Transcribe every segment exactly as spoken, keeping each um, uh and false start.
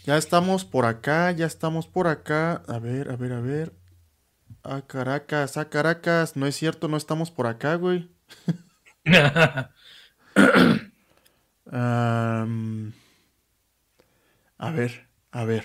Ya estamos por acá, ya estamos por acá. A ver, a ver, a ver. Ah, Caracas, ah, Caracas. No es cierto, no estamos por acá, güey. Am, a ver, a ver.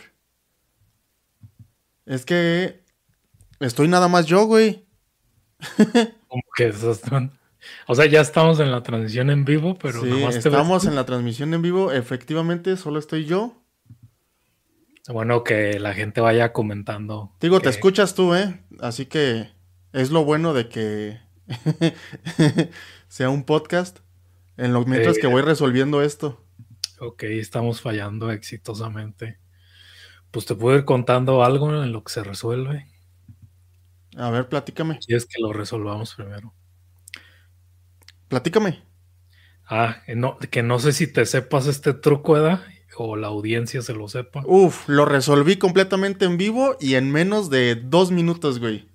Es que estoy nada más yo, güey. Como que esos son- O sea, ya estamos en la transición en vivo, pero nada Sí, más te ves estamos en tú. la transmisión en vivo. Efectivamente, solo estoy yo. Bueno, que la gente vaya comentando Digo, te que escuchas tú, ¿eh? Así que es lo bueno de que sea un podcast en lo eh, mientras que voy resolviendo esto. ok, estamos fallando exitosamente. Pues te puedo ir contando algo en lo que se resuelve. A ver, platícame. Si es que lo resolvamos primero. Platícame. Ah, eh, no, que no sé si te sepas este truco, ¿verdad? O la audiencia se lo sepa. Uf, lo resolví completamente en vivo y en menos de dos minutos, güey.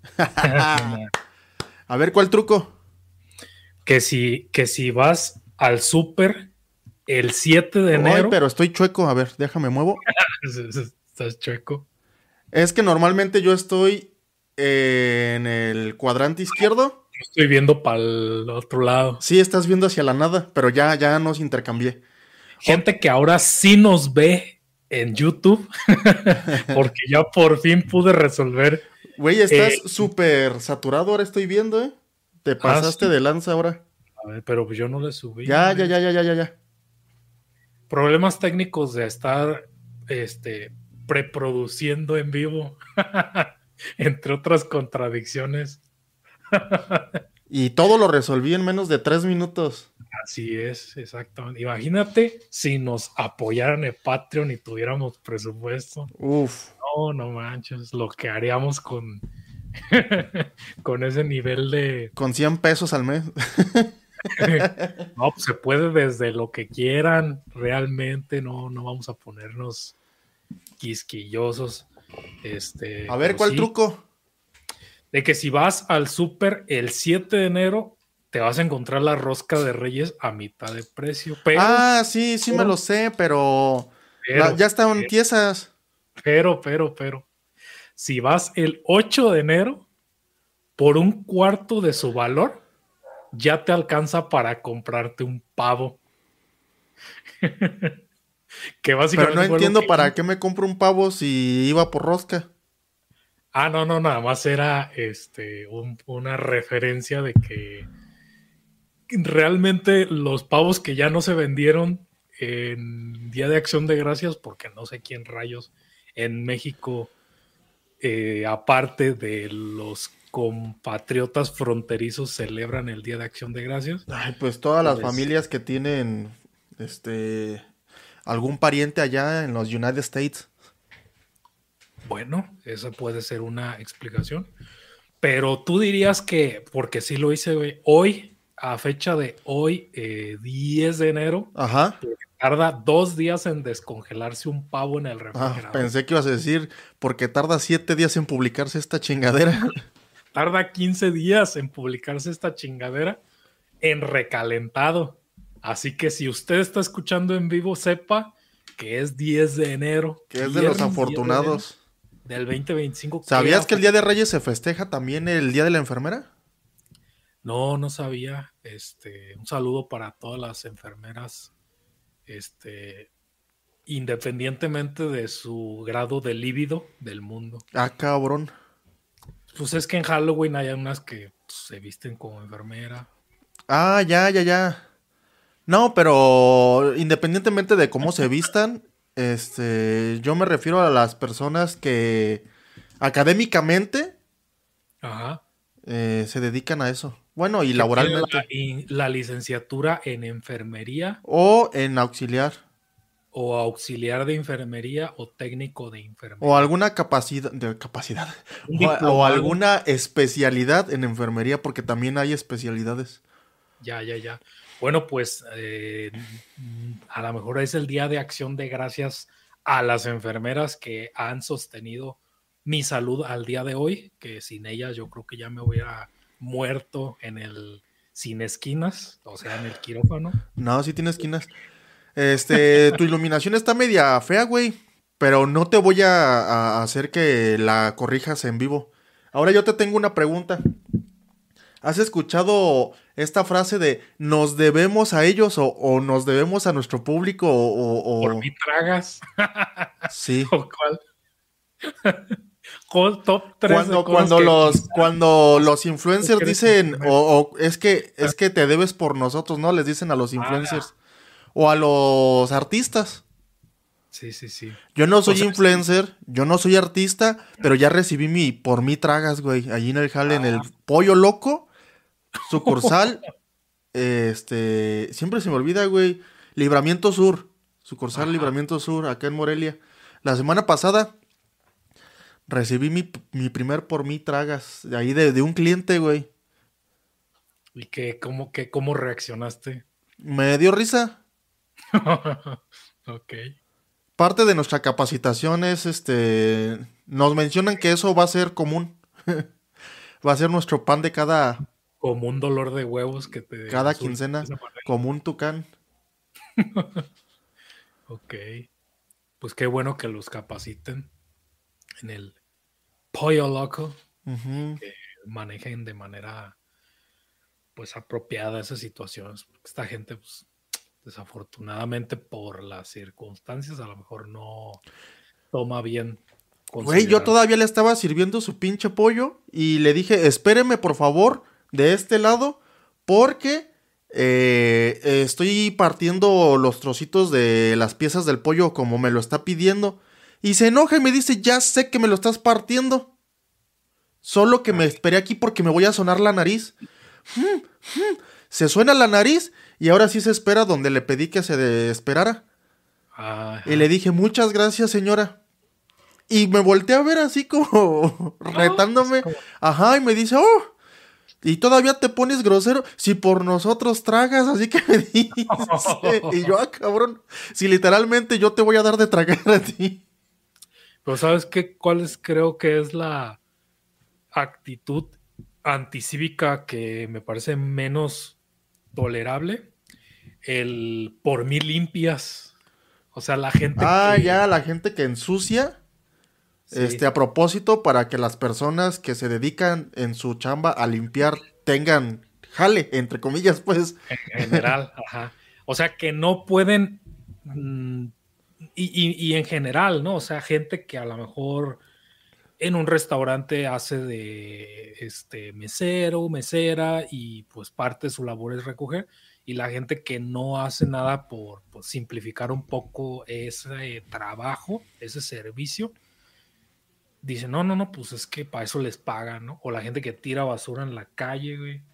A ver, ¿cuál truco? que si, que si vas al súper el siete de Ay, enero, pero estoy chueco. A ver, déjame muevo. estás chueco. Es que normalmente yo estoy eh, en el cuadrante izquierdo. Estoy viendo para el otro lado. Sí, estás viendo hacia la nada, pero ya, ya nos intercambié. Ot- Gente que ahora sí nos ve en YouTube, porque ya por fin pude resolver. Güey, eh, estás súper saturado, ahora estoy viendo, ¿eh? Te ah, pasaste sí. de lanza ahora. A ver, pero pues yo no le subí, Ya, a ya, ver. ya, ya, ya, ya, ya. Problemas técnicos de estar este, preproduciendo en vivo, entre otras contradicciones. Y todo lo resolví en menos de tres minutos. Así es, exactamente. Imagínate si nos apoyaran en Patreon y tuviéramos presupuesto. Uf, No, no manches, lo que haríamos con, con ese nivel de... con cien pesos al mes. No, pues se puede desde lo que quieran, realmente no, no vamos a ponernos quisquillosos, A este, ver, pero ¿cuál sí, truco? de que si vas al súper el siete de enero, te vas a encontrar la rosca de Reyes a mitad de precio, pero, Ah, sí, sí me lo pero, sé, pero la- pero, ya estaban tiesas. pero, pero, pero, si vas el ocho de enero, por un cuarto de su valor, ya te alcanza para comprarte un pavo. Que Pero no básicamente fue lo entiendo que para hice. qué me compro un pavo si iba por rosca. Ah, no, no, nada más era este, un, una referencia de que realmente los pavos que ya no se vendieron en Día de Acción de Gracias, porque no sé quién rayos en México, eh, aparte de los compatriotas fronterizos, celebran el Día de Acción de Gracias. Ay, pues todas las Pues familias que tienen, este, algún pariente allá en los United States. bueno, esa puede ser una explicación. Pero tú dirías que, porque sí lo hice güey, hoy, a fecha de hoy, eh, diez de enero, Ajá. porque tarda dos días en descongelarse un pavo en el Ah, refrigerador. pensé que ibas a decir, porque tarda siete días en publicarse esta chingadera. Tarda quince días en publicarse esta chingadera en recalentado. Así que si usted está escuchando en vivo, sepa que es diez de enero, Que es de los viernes diez de enero afortunados. del dos mil veinticinco. ¿Qué ¿Sabías que el afe- Día de Reyes se festeja también el Día de la Enfermera? No, no sabía. Este, un saludo para todas las enfermeras, este, independientemente de su grado de líbido del mundo. Ah, cabrón. Pues es que en Halloween hay unas que pues, se visten como enfermera. Ah, ya, ya, ya. No, pero independientemente de cómo se vistan, este, yo me refiero a las personas que académicamente Ajá. eh, se dedican a eso. Bueno, y Que tiene la, laboralmente. y la licenciatura en enfermería O en auxiliar. o auxiliar de enfermería o técnico de O enfermería. alguna capacidad, de capacidad. Un O, o diplomado, alguna especialidad en enfermería, porque también hay especialidades. ya, ya, ya. Bueno, pues eh, a lo mejor es el día de acción de gracias a las enfermeras que han sostenido mi salud al día de hoy, que sin ellas yo creo que ya me hubiera muerto en el sin esquinas, o sea, en el quirófano. No, sí tiene esquinas. Este, tu iluminación está media fea, güey. pero no te voy a, a hacer que la corrijas en vivo. Ahora yo te tengo una pregunta. ¿Has escuchado esta frase de nos debemos a ellos o, o nos debemos a nuestro público o... o ¿Por mí tragas? Sí. ¿O cuál? ¿Cuál top tres Cuando, de cosas cuando que los, quizás cuando no los influencers quieres dicen, consumir? o, o es que, es que te debes por nosotros, ¿no? Les dicen a los influencers. Ah, O a los artistas. sí, sí, sí. Yo no O soy sea, sí. influencer, yo no soy artista, pero ya recibí mi, por mí tragas, güey. Allí en el jale, en el Ah. Pollo Loco, sucursal, este, siempre se me olvida, güey. Libramiento Sur, sucursal Ajá. Libramiento Sur, acá en Morelia. La semana pasada recibí mi, mi primer por mí tragas, de ahí de, de un cliente, güey. ¿Y qué, cómo, qué, cómo reaccionaste? Me dio risa. Ok. Parte de nuestra capacitación es, este, nos mencionan que eso va a ser común. Va a ser nuestro pan de cada, Como un dolor de huevos que te cada insulten de quincena, esa manera. como un tucán. Ok. Pues qué bueno que los capaciten en el pollo loco, Ujú. que manejen de manera pues apropiada esas situaciones. Porque esta gente, pues, desafortunadamente por las circunstancias, a lo mejor no toma bien Güey, yo considerar. todavía le estaba sirviendo su pinche pollo y le dije, espéreme por favor de este lado porque eh, eh, estoy partiendo los trocitos de las piezas del pollo como me lo está pidiendo. Y se enoja y me dice, ya sé que me lo estás partiendo. Solo que me Ay, esperé aquí porque me voy a sonar la nariz. Se suena la nariz y ahora sí se espera donde le pedí que se de- esperara. Y le ajá. dije, muchas gracias, señora. Y me volteé a ver así como No, así retándome. como, Ajá, y me dice, oh, y todavía te pones grosero. Si por nosotros tragas, así que me dice. Y yo, ah, cabrón, si literalmente yo te voy a dar de tragar a ti. pero ¿sabes qué? ¿Cuál es, creo que es la actitud anticívica que me parece menos tolerable? El por mí limpias. O sea, la gente Ah, que ya, la gente que ensucia. Este, sí, a propósito, para que las personas que se dedican en su chamba a limpiar tengan jale, entre comillas, pues. en general, ajá. O sea, que no pueden mm, y, y, y en general, ¿no? O sea, gente que a lo mejor en un restaurante hace de este mesero, mesera y pues parte de su labor es recoger y la gente que no hace nada por, por simplificar un poco ese trabajo, ese servicio, dice, no, no, no, pues es que para eso les pagan, ¿no? O la gente que tira basura en la calle, güey.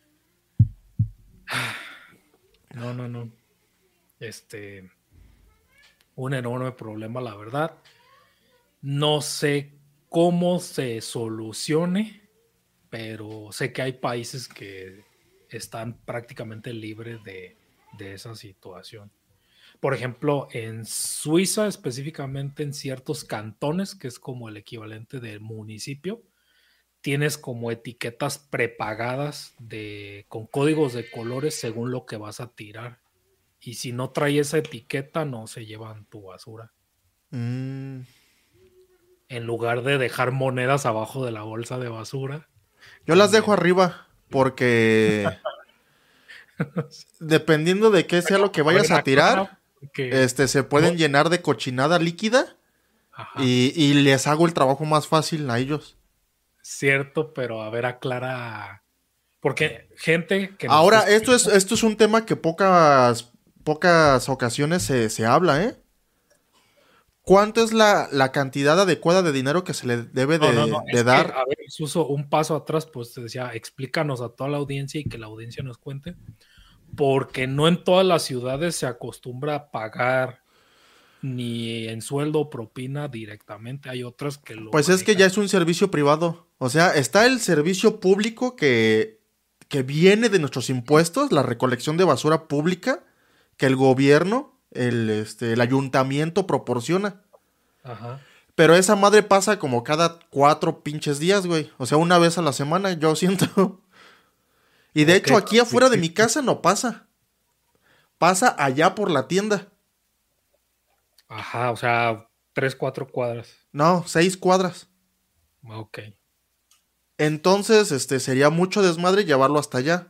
No, no, no. Este, un enorme problema, la verdad. No sé cómo se solucione, pero sé que hay países que están prácticamente libres de, de esa situación. Por ejemplo, en Suiza, específicamente en ciertos cantones, que es como el equivalente del municipio, tienes como etiquetas prepagadas de, con códigos de colores según lo que vas a tirar. Y si no trae esa etiqueta, no se llevan tu basura. Mm, En lugar de dejar monedas abajo de la bolsa de basura, yo las dejo también. arriba porque dependiendo de qué sea lo que Cabe vayas a la clara tirar, que este, se no, pueden llenar de cochinada líquida ajá, y, y les hago el trabajo más fácil a ellos. cierto, pero a ver, aclara, porque gente que nos está Ahora, esto es, escuchando, esto es un tema que pocas, pocas ocasiones se, se habla, ¿eh? ¿Cuánto es la, la cantidad adecuada de dinero que se le debe no, no, no, de, de es que, dar? a ver, Suso, un paso atrás, pues te decía, explícanos a toda la audiencia y que la audiencia nos cuente, porque no en todas las ciudades se acostumbra a pagar ni en sueldo o propina directamente, hay otras que lo Pues es que manejan. ya es un servicio privado. O sea, está el servicio público que, que viene de nuestros impuestos, la recolección de basura pública, que el gobierno, el, este, el ayuntamiento proporciona. Ajá. Pero esa madre pasa como cada cuatro pinches días, güey. O sea, una vez a la semana, yo siento. Y de Ok, hecho, aquí pero afuera de mi casa no pasa. Pasa allá por la tienda. ajá, o sea, Tres, cuatro cuadras. No, seis cuadras. Ok. Entonces, este, sería mucho desmadre llevarlo hasta allá.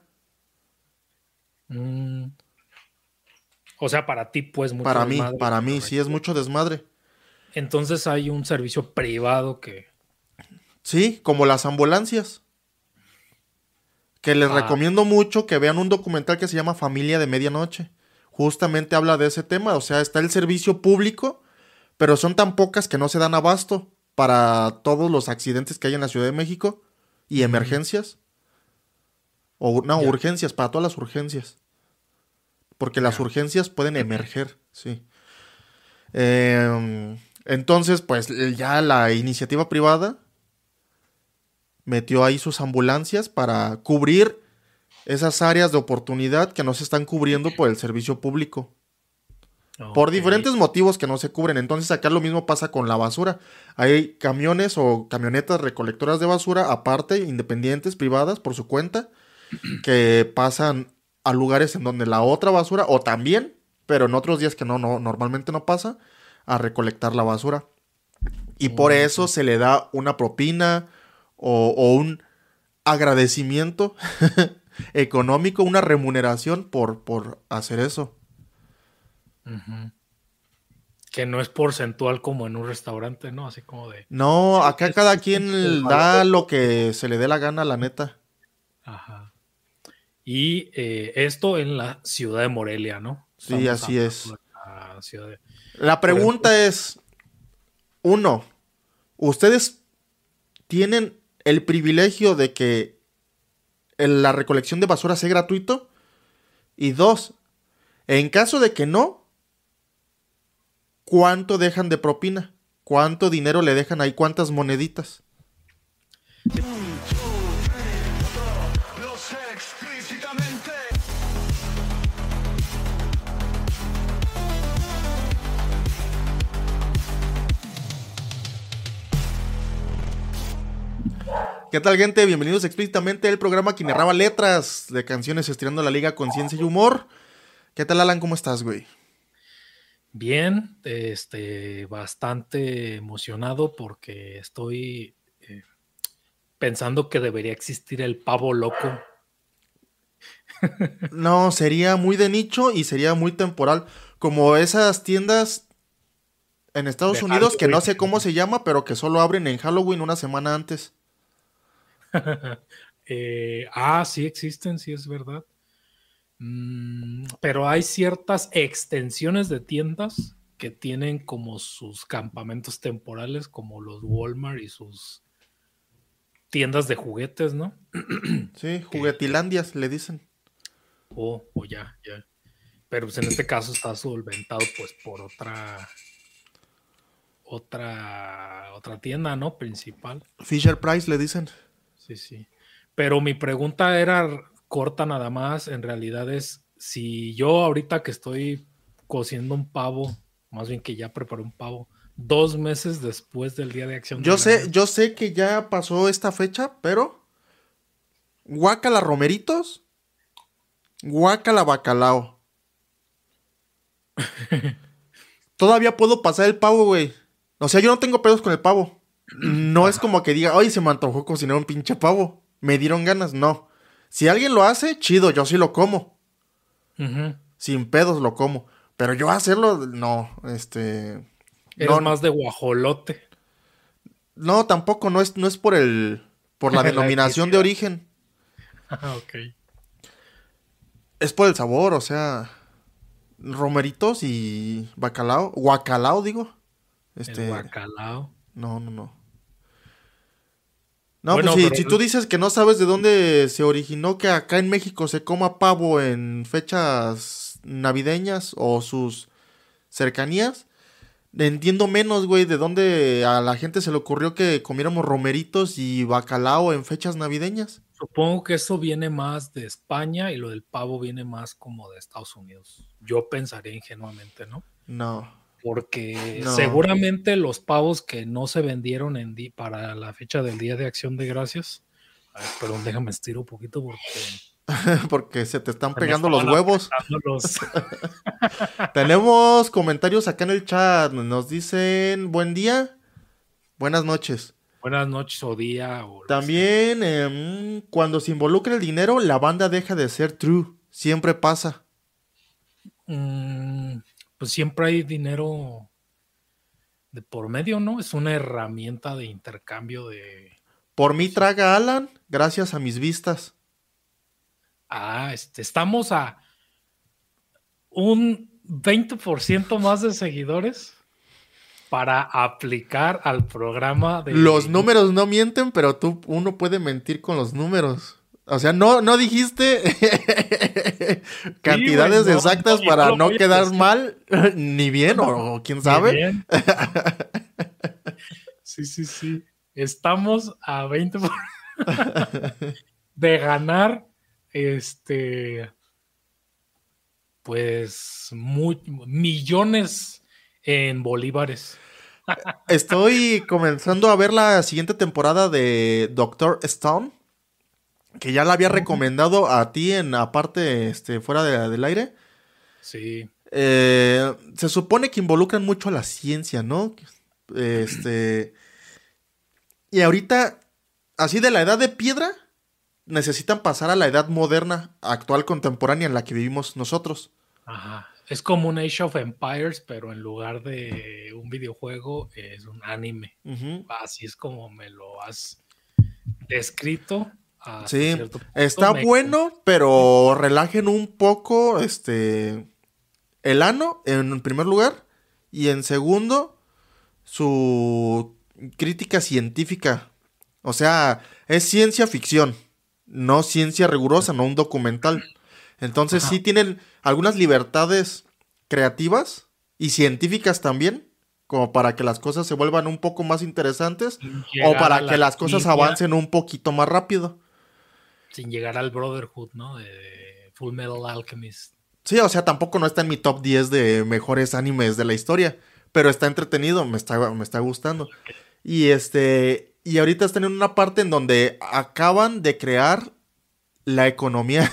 Mm. O sea, para ti, pues, mucho Para mí, desmadre. para mí, Pero sí es mucho desmadre. entonces hay un servicio privado que... Sí, como las ambulancias. Que les Ah, recomiendo mucho que vean un documental que se llama Familia de Medianoche. Justamente habla de ese tema. O sea, está el servicio público, pero son tan pocas que no se dan abasto para todos los accidentes que hay en la Ciudad de México y ujú, emergencias. O no, ya, urgencias, para todas las urgencias. Porque las ya. urgencias pueden emerger, sí. Eh, entonces, pues ya la iniciativa privada metió ahí sus ambulancias para cubrir esas áreas de oportunidad que no se están cubriendo por el servicio público. Por Ok. diferentes motivos que no se cubren. Entonces acá lo mismo pasa con la basura. Hay camiones o camionetas recolectoras de basura aparte, independientes, privadas, por su cuenta, que pasan a lugares en donde la otra basura, o también, pero en otros días que no, no normalmente no pasa, a recolectar la basura. Y por eso Ujú. se le da una propina o, o un agradecimiento económico, una remuneración por, por hacer eso. Ujú. Que no es porcentual como en un restaurante, ¿no? Así como de, No, sí, acá es, cada es como el quien valor da del lo producto. que se le dé la gana, la neta. Ajá. Y eh, esto en la ciudad de Morelia, ¿no? Sí, Estamos así hablando es. de la ciudad de... La Por ejemplo, pregunta es, uno, ¿ustedes tienen el privilegio de que el- la recolección de basura sea gratuito? Y dos, en caso de que no, ¿cuánto dejan de propina? ¿Cuánto dinero le dejan ahí? ¿Cuántas moneditas? Lo sé explícitamente. ¿Qué tal, gente? Bienvenidos explícitamente al programa que narraba letras de canciones estirando la liga con ciencia y humor. ¿Qué tal, Alan? ¿Cómo estás, güey? bien, este, bastante emocionado porque estoy eh, pensando que debería existir el pavo loco. No, sería muy de nicho y sería muy temporal. Como esas tiendas en De Estados Unidos que no Halloween. sé cómo se llama, pero que solo abren en Halloween una semana antes. Eh, ah, sí existen, sí es verdad. Mm, pero hay ciertas extensiones de tiendas que tienen como sus campamentos temporales, como los Walmart y sus tiendas de juguetes, ¿no? Sí, Que, que juguetilandias le dicen. o oh, oh, ya, ya. Pero pues en este caso está solventado pues por otra, otra, otra tienda, ¿no? Principal. Fisher Price le dicen. Sí, sí. Pero mi pregunta era corta nada más. En realidad es si yo ahorita que estoy cociendo un pavo, más bien que ya preparé un pavo, dos meses después del Día de Acción de Yo sé, Gracias. yo sé que ya pasó esta fecha, pero guácala romeritos, guácala bacalao. Todavía puedo pasar el pavo, güey. O sea, yo no tengo pedos con el pavo. No es Ajá. como que diga, oye, se me antojó cocinar un pinche pavo. Me dieron ganas, no. Si alguien lo hace, chido, yo sí lo como. Ujú. Sin pedos lo como. Pero yo hacerlo, no, este... Eres No, más de guajolote. no, tampoco, no es, no es por el... Por la La denominación de etnicidad. origen. Ah, ok. Es por el sabor, o sea... Romeritos y bacalao. Guacalao, digo. El Este... bacalao. No, no, no. No, pues Bueno, si, pero si tú dices que no sabes de dónde se originó que acá en México se coma pavo en fechas navideñas o sus cercanías, entiendo menos, güey, de dónde a la gente se le ocurrió que comiéramos romeritos y bacalao en fechas navideñas. supongo que eso viene más de España y lo del pavo viene más como de Estados Unidos. Yo pensaría ingenuamente, ¿no? No, Porque no. seguramente los pavos que no se vendieron en di- para la fecha del Día de Acción de Gracias. A ver, perdón, déjame estiro un poquito porque Porque se te están Se me pegando los estaban huevos. apretando los- Tenemos comentarios acá en el chat. Nos dicen buen día, buenas noches. Buenas noches o día. O lo que sea. También, em, cuando se involucra el dinero, la banda deja de ser true. Siempre pasa. Mm, pues siempre hay dinero de por medio, ¿no? Es una herramienta de intercambio de... Por mí traga Alan, gracias a mis vistas. Ah, este, estamos a un veinte por ciento más de seguidores para aplicar al programa de... Los números no mienten, pero tú, uno puede mentir con los números. O sea, no, no dijiste cantidades güey, no, exactas no, y para no lo no voy a quedar decir. mal, ni bien, o, o quién Muy sabe. bien. Sí, sí, sí. Estamos a veinte por ciento de ganar, este, pues, muy, millones en bolívares. Estoy comenzando a ver la siguiente temporada de Doctor Stone, que ya la había recomendado a ti en aparte, este, fuera de- del aire. Sí. Eh, se supone que involucran mucho a la ciencia, ¿no? Este. Y ahorita, así de la edad de piedra, necesitan pasar a la edad moderna, actual, contemporánea en la que vivimos nosotros. Ajá. Es como un Age of Empires, pero en lugar de un videojuego es un anime. Ujú. Así es como me lo has descrito. Hasta Sí, cierto punto. está Me- bueno, pero relajen un poco, este, el ano, en primer lugar, y en segundo, su crítica científica. O sea, es ciencia ficción, no ciencia rigurosa, no un documental. Entonces Ajá. sí tienen algunas libertades creativas y científicas también, como para que las cosas se vuelvan un poco más interesantes Sin o llegar a para la que las cosas línea, avancen un poquito más rápido. sin llegar al Brotherhood, ¿no? De Full Metal Alchemist. Sí, o sea, tampoco no está en mi top diez de mejores animes de la historia, pero está entretenido, me está, me está gustando. Y este, y ahorita están en una parte en donde acaban de crear la economía,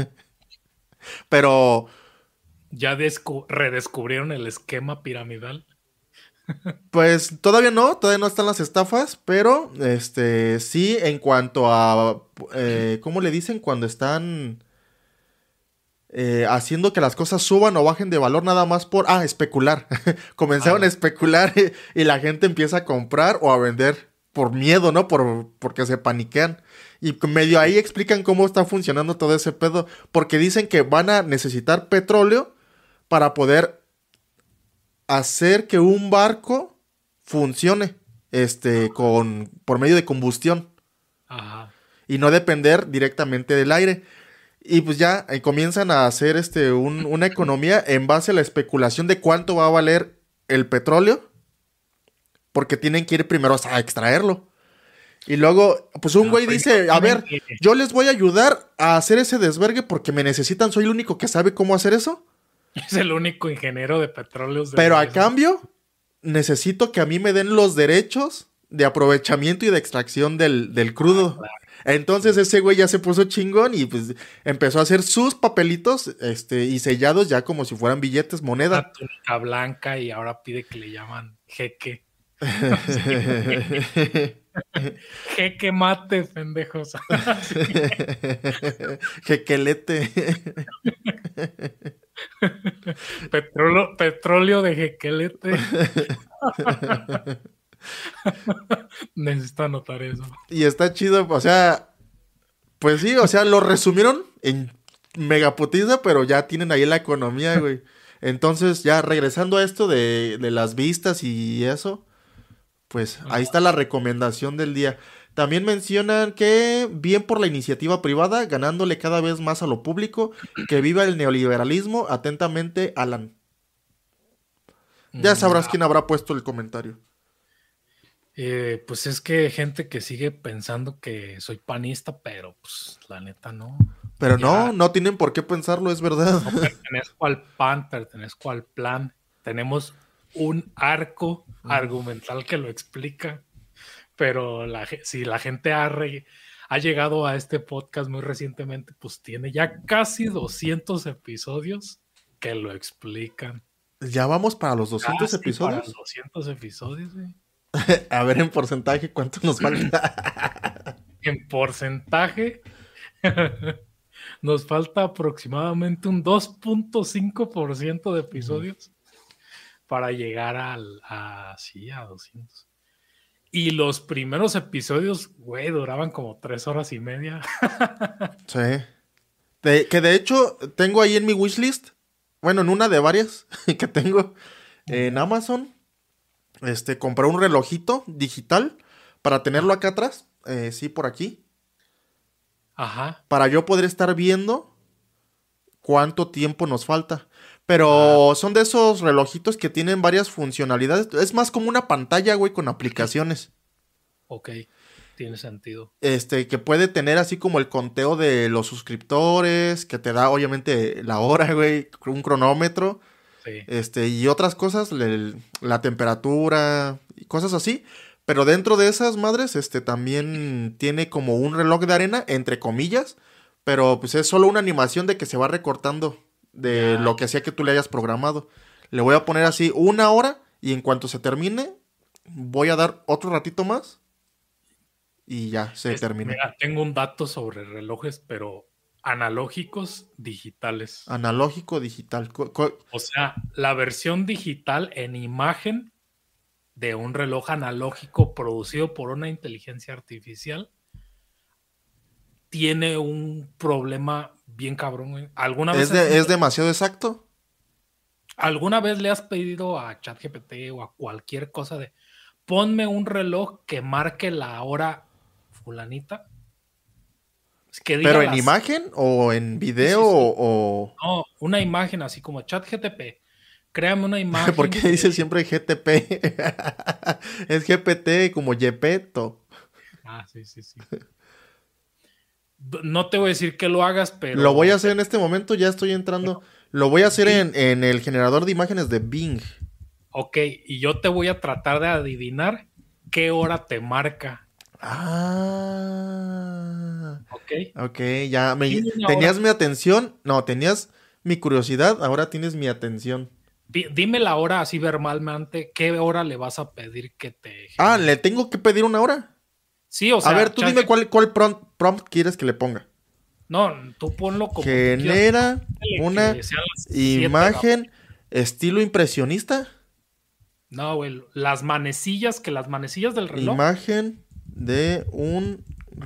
pero Ya descu- redescubrieron el esquema piramidal. pues todavía no, todavía no están las estafas, pero este, sí, en cuanto a, eh, ¿cómo le dicen? Cuando están eh, haciendo que las cosas suban o bajen de valor nada más por, ah, especular. Comenzaron Ah. a especular y, y la gente empieza a comprar o a vender por miedo, ¿no? Por, porque se paniquean. Y medio ahí explican cómo está funcionando todo ese pedo, porque dicen que van a necesitar petróleo para poder hacer que un barco funcione, este, con, por medio de combustión Ajá. y no depender directamente del aire. Y pues ya eh, comienzan a hacer este un- una economía en base a la especulación de cuánto va a valer el petróleo, porque tienen que ir primero a extraerlo. Y luego, pues un Ah, güey primero dice, a tienen ver, que- yo les voy a ayudar a hacer ese desvergue porque me necesitan, soy el único que sabe cómo hacer eso. Es el único ingeniero de petróleos. del Pero a universo. cambio, necesito que a mí me den los derechos de aprovechamiento y de extracción del, del crudo. claro. Entonces ese güey ya se puso chingón y pues empezó a hacer sus papelitos este, y sellados ya como si fueran billetes, moneda. Una túnica blanca y ahora pide que le llaman jeque. Jeque mate, pendejos. Jequelete. Petróleo, petróleo de jequelete. Necesito anotar eso. Y está chido, o sea, pues sí, o sea, lo resumieron en megaputiza, pero ya tienen ahí la economía, güey. Entonces, ya regresando a esto de, de las vistas y eso, pues ahí está la recomendación del día. También mencionan que bien por la iniciativa privada, ganándole cada vez más a lo público, que viva el neoliberalismo. Atentamente, Alan. Ya sabrás quién habrá puesto el comentario. Eh, pues es que hay gente que sigue pensando que soy panista, pero pues la neta no. Pero Ya no, no tienen por qué pensarlo, es verdad. no pertenezco al P A N, pertenezco al plan. Tenemos un arco argumental que lo explica, pero la, ge- si la gente ha, re- ha llegado a este podcast muy recientemente, pues tiene ya casi doscientos episodios que lo explican. Ya vamos para los doscientos Casi episodios. para doscientos episodios, güey. A ver en porcentaje cuánto nos falta. En porcentaje, nos falta aproximadamente un dos punto cinco por ciento de episodios para llegar al, a, sí, a doscientos. Y los primeros episodios, güey, duraban como tres horas y media. Sí. De- que de hecho tengo ahí en mi wishlist, bueno, en una de varias que tengo en Amazon, este, compré un relojito digital para tenerlo acá atrás, eh, sí, por aquí, Ajá. para yo poder estar viendo cuánto tiempo nos falta. Pero son de esos relojitos que tienen varias funcionalidades. Es más como una pantalla, güey, con aplicaciones. Ok, tiene sentido. Este, que puede tener así como el conteo de los suscriptores, que te da obviamente la hora, güey, un cronómetro, Sí. este, y otras cosas, le- la temperatura, y cosas así. Pero dentro de esas madres, este, también tiene como un reloj de arena, entre comillas, pero pues es solo una animación de que se va recortando de Ya. lo que sea que tú le hayas programado. Le voy a poner así una hora y en cuanto se termine, voy a dar otro ratito más y ya se Es- termina. mira, tengo un dato sobre relojes, pero analógicos digitales. Analógico, digital. cu- cu- O sea, la versión digital en imagen de un reloj analógico producido por una inteligencia artificial tiene un problema bien cabrón, güey. ¿Alguna vez, ¿Es, de- has- es demasiado exacto? ¿alguna vez le has pedido a ChatGPT o a cualquier cosa de ponme un reloj que marque la hora fulanita? Es que diga ¿Pero en las- imagen o en video Sí, sí, sí. o...? No, una imagen así como ChatGPT. Créame una imagen. ¿Por qué de- dice siempre G T P? Es G P T como Yepeto. Ah, sí, sí, sí. No te voy a decir que lo hagas, pero. Lo voy a hacer en este momento, ya estoy entrando. Lo voy a hacer en, en el generador de imágenes de Bing. Ok, y yo te voy a tratar de adivinar qué hora te marca. Ah. Ok. Ok, ya me... Dime una ¿Tenías hora. mi atención? No, tenías mi curiosidad, ahora tienes mi atención. Di- Dime la hora así verbalmente, qué hora le vas a pedir que te. Ah, genere? ¿le tengo que pedir una hora? Sí, o sea. A ver, tú dime ChatGPT cuál, cuál prompt, prompt quieres que le ponga. No, tú ponlo como. tú Genera quieras, una que sean las siete de la imagen estilo impresionista. No, güey, las manecillas, que las manecillas del reloj. Imagen de un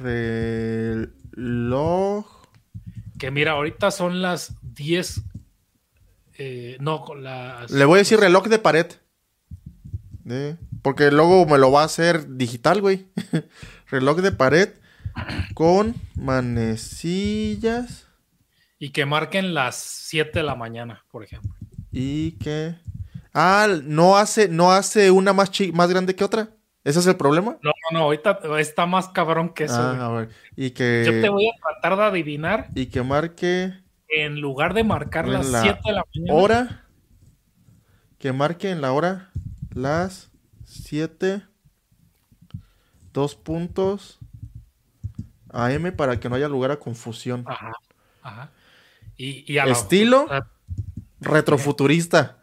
reloj. Que mira, ahorita son las diez. Eh, no, con las. Le voy a decir reloj de pared. De- Porque luego me lo va a hacer digital, güey. Reloj de pared con manecillas Y que marquen las siete de la mañana, por ejemplo. y que... Ah, no hace, no hace una más, chi- más grande que otra. ¿Ese es el problema? No, no, no, ahorita está más cabrón que eso. Ah, güey. a ver. Y Yo te que, voy a tratar de adivinar. y que marque En lugar de marcar en las la siete de la mañana. hora. Que marque en la hora las siete. Dos puntos. A M para que no haya lugar a confusión. Ajá, ajá. Y, y a la- Estilo a- retrofuturista.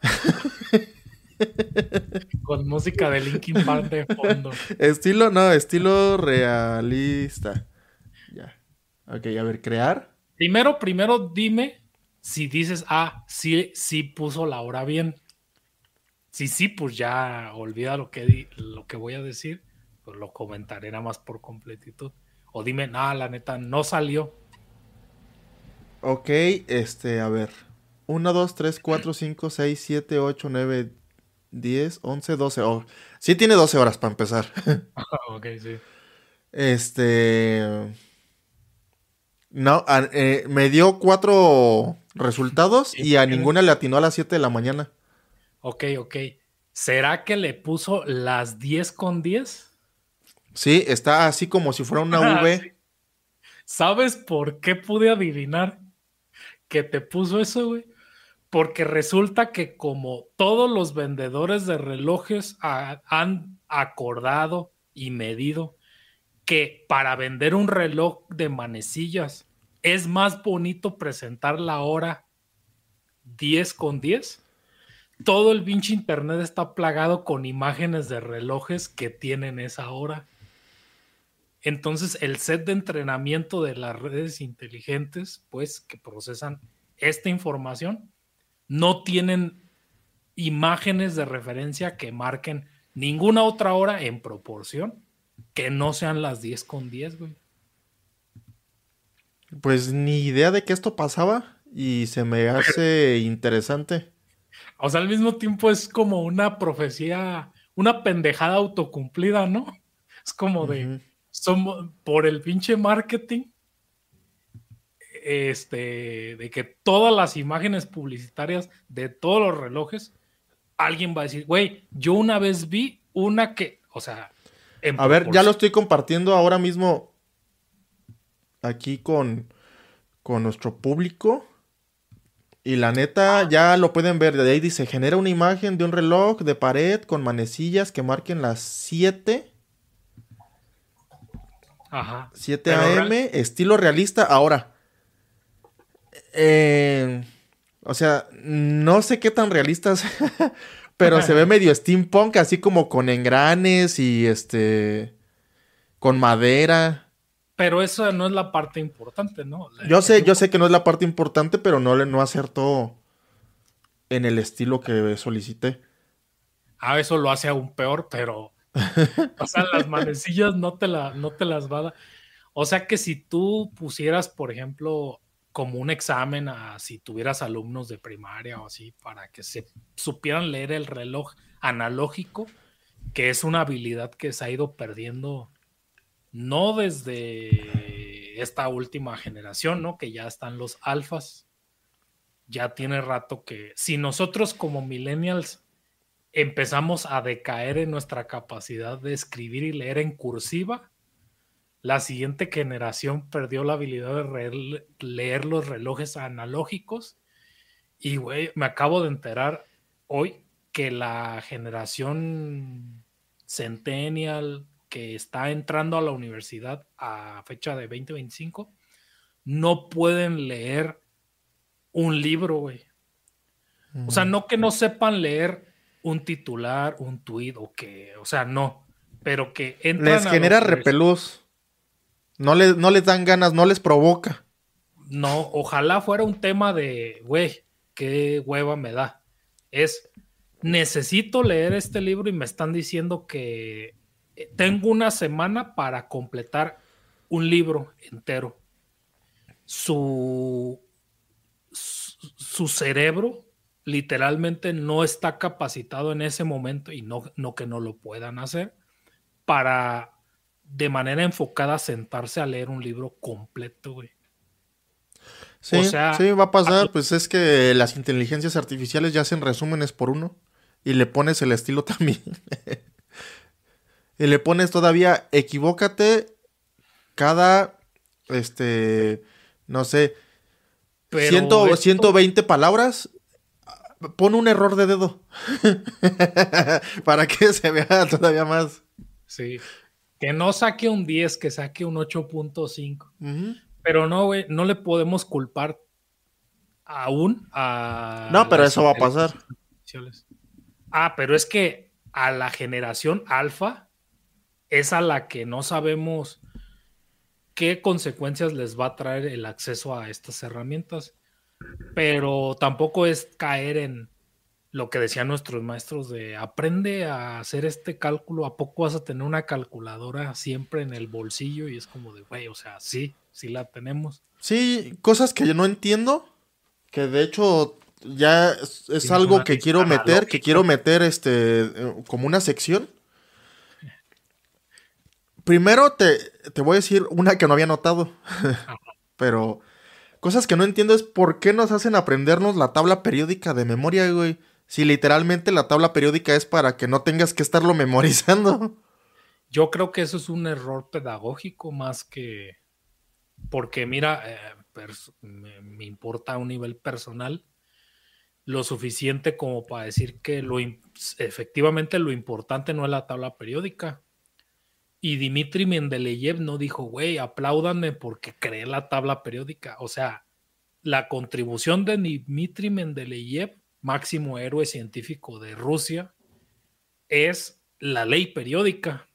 con música de Linkin Park de fondo. Estilo, no, estilo realista. Ya. Ok, a ver, crear. Primero, primero dime si dices, ah, sí, sí puso la hora bien. Si sí, pues ya olvida lo que, di- lo que voy a decir. Pues lo comentaré nada más por completitud. O dime, nada, la neta, no salió. Ok, este, a ver. uno, dos, tres, cuatro, cinco, seis, siete, ocho, nueve, diez, once, doce. Oh, sí tiene doce horas para empezar. Ok, sí. Este... No, a- eh, me dio cuatro resultados y a ninguna le atinó a las siete de la mañana. Ok, ok. ¿Será que le puso las diez con diez? Sí, está así como si fuera una Ah, V. sí. ¿Sabes por qué pude adivinar que te puso eso, güey? Porque resulta que como todos los vendedores de relojes ha- han acordado y medido que para vender un reloj de manecillas es más bonito presentar la hora diez con diez. Todo el pinche internet está plagado con imágenes de relojes que tienen esa hora. Entonces, el set de entrenamiento de las redes inteligentes, pues, que procesan esta información, no tienen imágenes de referencia que marquen ninguna otra hora en proporción que no sean las diez con diez, güey. Pues ni idea de que esto pasaba y se me hace interesante. O sea, al mismo tiempo es como una profecía, una pendejada autocumplida, ¿no? Es como de, Ujú. somos, por el pinche marketing, este, de que todas las imágenes publicitarias de todos los relojes, alguien va a decir, güey, yo una vez vi una que, o sea, en A ver, ya lo proporción. estoy compartiendo ahora mismo aquí con, con nuestro público. Y la neta, ya lo pueden ver. De ahí dice, genera una imagen de un reloj de pared con manecillas que marquen las siete Ajá. siete Pero a real- m, estilo realista. Ahora, eh, o sea, no sé qué tan realistas, pero se ve medio steampunk, así como con engranes y este, con madera. pero esa no es la parte importante, ¿no? La- Yo sé, Yo, yo sé que no es la parte importante, pero no, le- no acertó en el estilo que solicité. a eso lo hace aún peor, pero, o sea, las manecillas no te, la, no te las va a dar. O sea que si tú pusieras, por ejemplo, como un examen a si tuvieras alumnos de primaria o así, para que se supieran leer el reloj analógico, que es una habilidad que se ha ido perdiendo, no desde esta última generación, ¿no? Que ya están los alfas, ya tiene rato que si nosotros como millennials empezamos a decaer en nuestra capacidad de escribir y leer en cursiva, la siguiente generación perdió la habilidad de re- leer los relojes analógicos. Y, güey, me acabo de enterar hoy que la generación centennial que está entrando a la universidad a fecha de veinte veinticinco no pueden leer un libro, güey. O sea, no que no sepan leer un titular, un tuit o que, o sea, no, pero que Les entran a la genera universidad. repelús. No les, no les dan ganas, no les provoca. No, ojalá fuera un tema de, güey, qué hueva me da. Es, necesito leer este libro y me están diciendo que tengo una semana para completar un libro entero. Su, su, su cerebro literalmente no está capacitado en ese momento y no, no que no lo puedan hacer para de manera enfocada sentarse a leer un libro completo, güey. O Sí, sea, sí, va a a- pasar. Pues es que las inteligencias artificiales ya hacen resúmenes por uno. Y le pones el estilo también. Y le pones todavía, equivócate cada, este, no sé, cien, pero ciento esto, veinte palabras. Pon un error de dedo. Para que se vea todavía más. sí, que no saque un diez, que saque un ocho punto cinco. Ujú. Pero no, güey, no le podemos culpar aún a No, pero las eso va a pasar. inteligencias artificiales. Ah, pero es que a la generación alfa es a la que no sabemos qué consecuencias les va a traer el acceso a estas herramientas. Pero tampoco es caer en lo que decían nuestros maestros de aprende a hacer este cálculo, ¿a poco vas a tener una calculadora siempre en el bolsillo? Y es como de, güey, o sea, sí, sí la tenemos. Sí, cosas que yo no entiendo. Que de hecho ya es, es Tienes algo una que lista quiero meter, que quiero analógica. meter este eh, como una sección. Primero te, te voy a decir una que no había notado, Ajá. pero cosas que no entiendo es por qué nos hacen aprendernos la tabla periódica de memoria, güey. Si literalmente la tabla periódica es para que no tengas que estarlo memorizando. Yo creo que eso es un error pedagógico más que porque, mira, eh, pers- me, me importa a un nivel personal lo suficiente como para decir que lo im- efectivamente lo importante no es la tabla periódica. Y Dmitri Mendeleev no dijo, güey, apláudanme porque creé la tabla periódica. O sea, la contribución de Dmitri Mendeleev, máximo héroe científico de Rusia, es la ley periódica.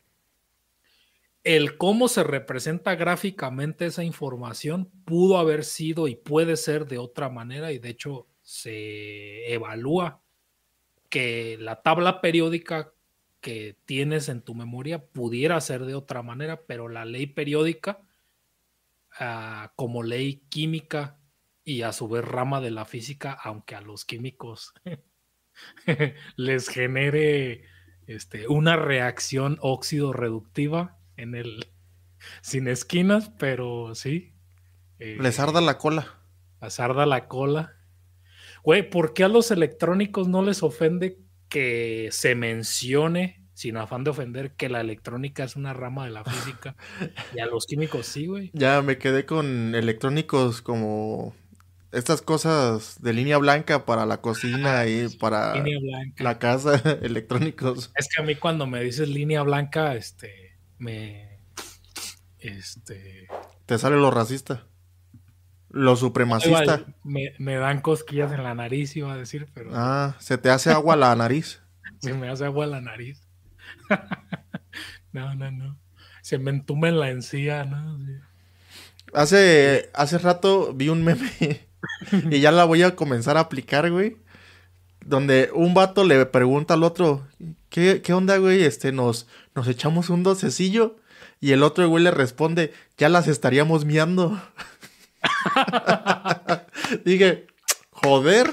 El cómo se representa gráficamente esa información pudo haber sido y puede ser de otra manera, y de hecho se evalúa que la tabla periódica que tienes en tu memoria pudiera ser de otra manera, pero la ley periódica, uh, como ley química y a su vez rama de la física, aunque a los químicos les genere este, una reacción óxido reductiva en el sin esquinas, pero sí. Eh, les arda la cola. Les arda la cola. Güey, ¿por qué a los electrónicos no les ofende que se mencione, sin afán de ofender, que la electrónica es una rama de la física? Y a los químicos sí, güey. Ya me quedé con electrónicos como estas cosas de línea blanca para la cocina ah, y para la casa, electrónicos. Es que a mí cuando me dices línea blanca, este, me... Este... Te sale lo racista. Lo supremacista. Igual, me, me dan cosquillas en la nariz, iba a decir, pero... Ah, se te hace agua la nariz. Se me hace agua la nariz. No, no, no. Se me entuma en la encía, ¿no? Sí. Hace, hace rato vi un meme y ya la voy a comenzar a aplicar, güey. Donde un vato le pregunta al otro, ¿qué, qué onda, güey? Este, nos, nos echamos un docecillo. Y el otro güey le responde, ya las estaríamos miando. Dije, joder.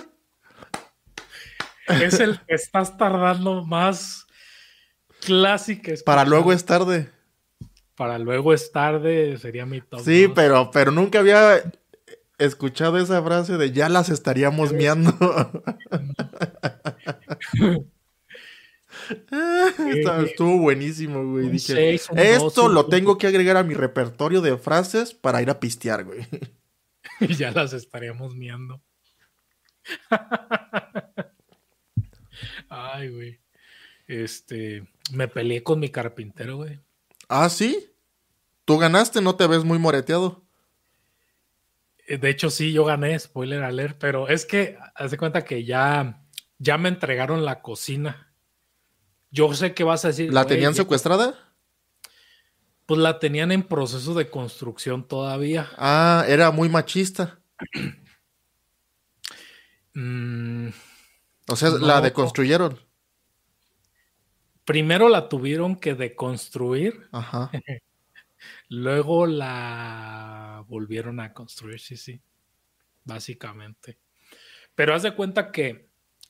Es el que estás tardando más clásico. Para luego es tarde. Para luego es tarde sería mi top. Sí, dos. pero pero nunca había escuchado esa frase de ya las estaríamos sí, miando. Estaba, estuvo buenísimo, güey. Dije, seis, esto dos, lo tengo que agregar a mi repertorio de frases para ir a pistear, güey. Y ya las estaríamos miando. Ay, güey. Este, me peleé con mi carpintero, güey. ¿Ah, sí? ¿Tú ganaste? ¿No te ves muy moreteado? De hecho, sí, yo gané, spoiler alert, pero es que, haz de cuenta que ya, ya me entregaron la cocina. Yo sé que vas a decir... ¿La tenían secuestrada? Pues la tenían en proceso de construcción todavía. Ah, era muy machista. mm, o sea, no, la deconstruyeron. Primero la tuvieron que deconstruir. Ajá. Luego la volvieron a construir, sí, sí. Básicamente. Pero haz de cuenta que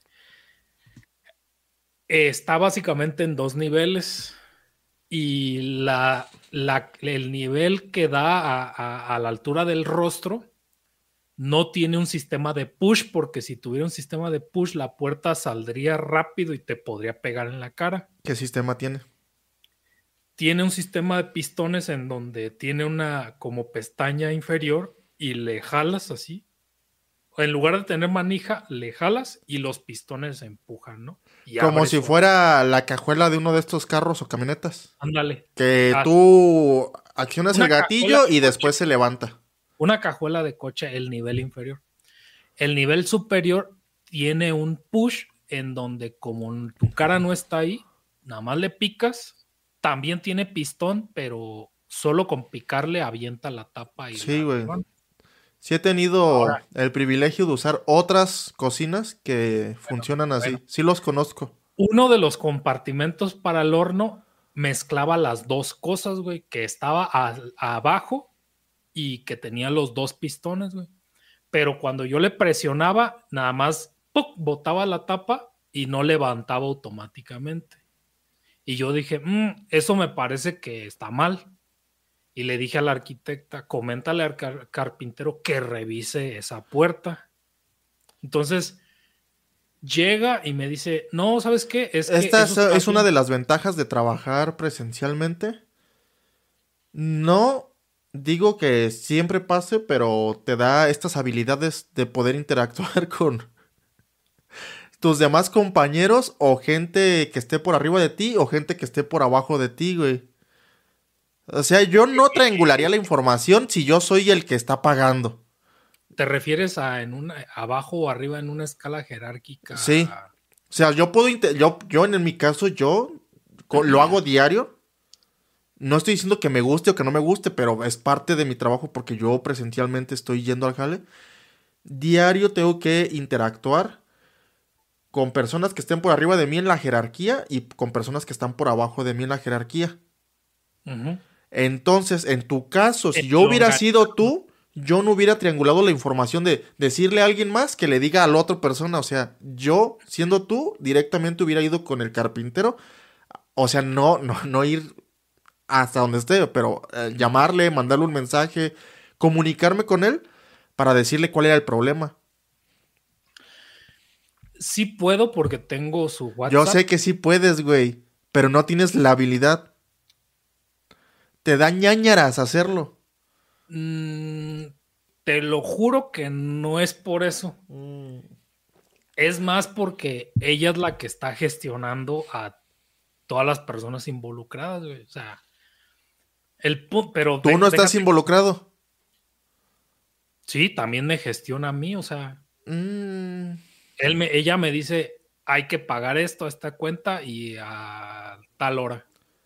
está básicamente en dos niveles y la, la, el nivel que da a, a, a la altura del rostro no tiene un sistema de push, porque si tuviera un sistema de push la puerta saldría rápido y te podría pegar en la cara. ¿Qué sistema tiene? Tiene un sistema de pistones en donde tiene una como pestaña inferior y le jalas así. En lugar de tener manija, le jalas y los pistones se empujan, ¿no? Y como si fuera la cajuela de uno de estos carros o camionetas. Ándale. Que ah, tú accionas el gatillo y después se levanta. Una cajuela de coche, el nivel inferior. El nivel superior tiene un push en donde como tu cara no está ahí, nada más le picas. También tiene pistón, pero solo con picarle avienta la tapa. Y sí, güey. Sí he tenido Ahora, el privilegio de usar otras cocinas que bueno, funcionan así. Bueno. Sí los conozco. Uno de los compartimentos para el horno mezclaba las dos cosas, güey, que estaba a, a abajo y que tenía los dos pistones, güey. Pero cuando yo le presionaba, nada más ¡puc! Botaba la tapa y no levantaba automáticamente. Y yo dije, mmm, eso me parece que está mal. Y le dije a la arquitecta, coméntale al car- carpintero que revise esa puerta. Entonces, llega y me dice, no, ¿sabes qué? Es que Esta es, es una de las ventajas de trabajar presencialmente. No digo que siempre pase, pero te da estas habilidades de poder interactuar con tus demás compañeros o gente que esté por arriba de ti o gente que esté por abajo de ti, güey. O sea, yo no triangularía la información si yo soy el que está pagando. ¿Te refieres a en una abajo o arriba en una escala jerárquica? Sí. O sea, yo puedo, yo, yo en mi caso, yo lo hago diario. No estoy diciendo que me guste o que no me guste, pero es parte de mi trabajo porque yo presencialmente estoy yendo al jale. Diario tengo que interactuar con personas que estén por arriba de mí en la jerarquía y con personas que están por abajo de mí en la jerarquía. Uh-huh. Entonces, en tu caso, si En yo lo hubiera organizado. sido tú, yo no hubiera triangulado la información de decirle a alguien más que le diga a la otra persona. O sea, yo, siendo tú, directamente hubiera ido con el carpintero. O sea, no, no, no ir hasta donde esté, pero eh, llamarle, mandarle un mensaje, comunicarme con él para decirle cuál era el problema. Sí puedo porque tengo su WhatsApp. Yo sé que sí puedes, güey, pero no tienes la habilidad. Te da ñáñaras hacerlo. Mm, te lo juro que no es por eso. Mm. Es más porque ella es la que está gestionando a todas las personas involucradas, güey. O sea, el punto, pero... Tú de- no estás déjate- involucrado. Sí, también me gestiona a mí, o sea, Mm. él me, ella me dice, hay que pagar esto a esta cuenta y a tal hora.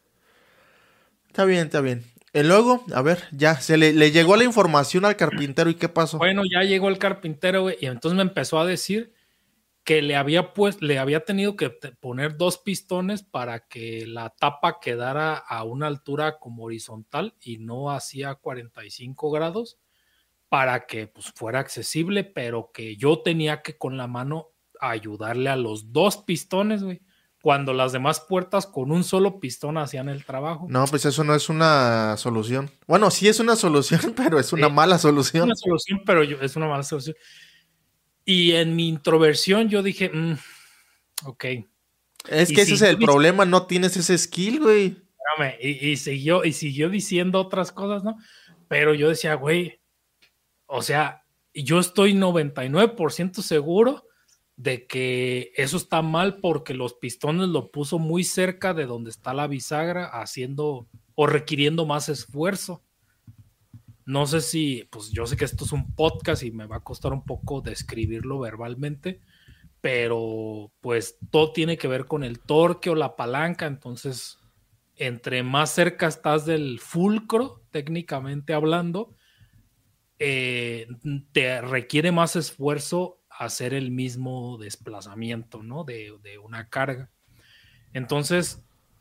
Está bien, está bien. Y luego, a ver, ya, se le, le llegó la información al carpintero y ¿qué pasó? Bueno, ya llegó el carpintero, güey, y entonces me empezó a decir que le había pues, le había tenido que te- poner dos pistones para que la tapa quedara a una altura como horizontal y no hacía cuarenta y cinco grados para que pues fuera accesible, pero que yo tenía que con la mano ayudarle a los dos pistones, güey, cuando las demás puertas con un solo pistón hacían el trabajo. No, pues eso no es una solución. Bueno, sí es una solución, pero es una Sí. mala Es solución. una solución, pero yo, es una mala solución. Y en mi introversión yo dije, mm, ok. Es Y que ese si es el yo dis- problema, no tienes ese skill, güey. Espérame, y, y siguió, y siguió diciendo otras cosas, ¿no? Pero yo decía, güey, o sea, yo estoy noventa y nueve por ciento seguro de que eso está mal porque los pistones lo puso muy cerca de donde está la bisagra, haciendo o requiriendo más esfuerzo. No sé si, pues yo sé que esto es un podcast y me va a costar un poco describirlo verbalmente, pero pues todo tiene que ver con el torque o la palanca, entonces entre más cerca estás del fulcro, técnicamente hablando, eh, te requiere más esfuerzo hacer el mismo desplazamiento, ¿no? De, de una carga. Entonces,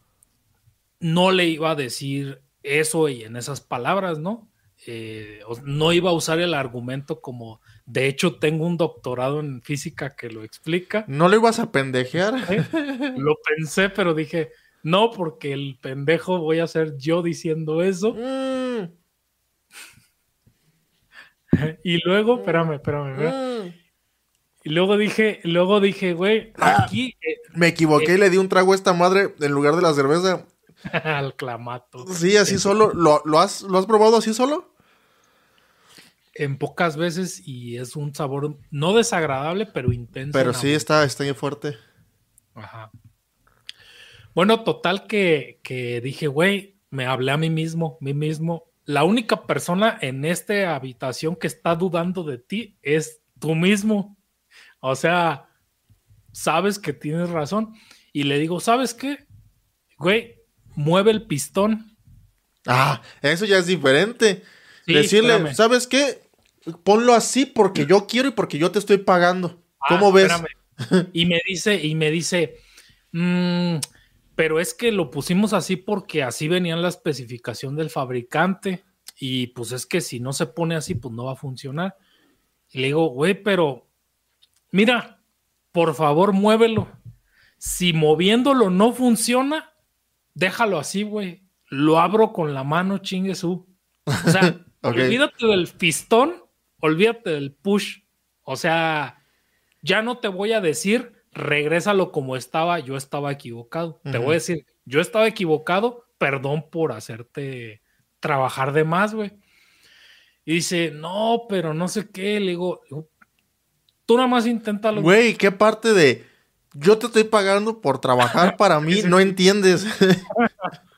no le iba a decir eso y en esas palabras, ¿no? Eh, no iba a usar el argumento como, de hecho, tengo un doctorado en física que lo explica. ¿No lo ibas a pendejear? ¿Eh? Lo pensé, pero dije, no, porque el pendejo voy a ser yo diciendo eso. Mm, Y luego, espérame, espérame, espérame. mm. Y luego dije, luego dije, güey, aquí eh, Me equivoqué y le di un trago a esta madre en lugar de la cerveza. al clamato. Sí, así En- solo. ¿Lo, lo has, ¿Lo has probado así solo? En pocas veces y es un sabor no desagradable, pero intenso. Pero en sí, amor. está, está bien fuerte. Ajá. Bueno, total que, que dije, güey, me hablé a mí mismo, mí mismo. La única persona en esta habitación que está dudando de ti es tú mismo. O sea, sabes que tienes razón. Y le digo, ¿sabes qué? Güey, mueve el pistón. Ah, eso ya es diferente. Sí, Decirle, espérame. ¿sabes qué? Ponlo así porque yo quiero y porque yo te estoy pagando. Ah, ¿Cómo ves? espérame. Y me dice, y me dice, "Mm, pero es que lo pusimos así porque así venía la especificación del fabricante. Y pues es que si no se pone así, pues no va a funcionar. Y le digo, güey, pero mira, por favor, muévelo. Si moviéndolo no funciona, déjalo así, güey. Lo abro con la mano, chingue su. O sea, Ok. olvídate del pistón, olvídate del push. O sea, ya no te voy a decir, regrésalo como estaba, yo estaba equivocado. Te Ujú. voy a decir, yo estaba equivocado, perdón por hacerte trabajar de más, güey. Y dice, no, pero no sé qué. Le digo, tú nada más inténtalo. Güey, ¿qué parte de yo te estoy pagando por trabajar para mí? Sí, sí, No sí. entiendes.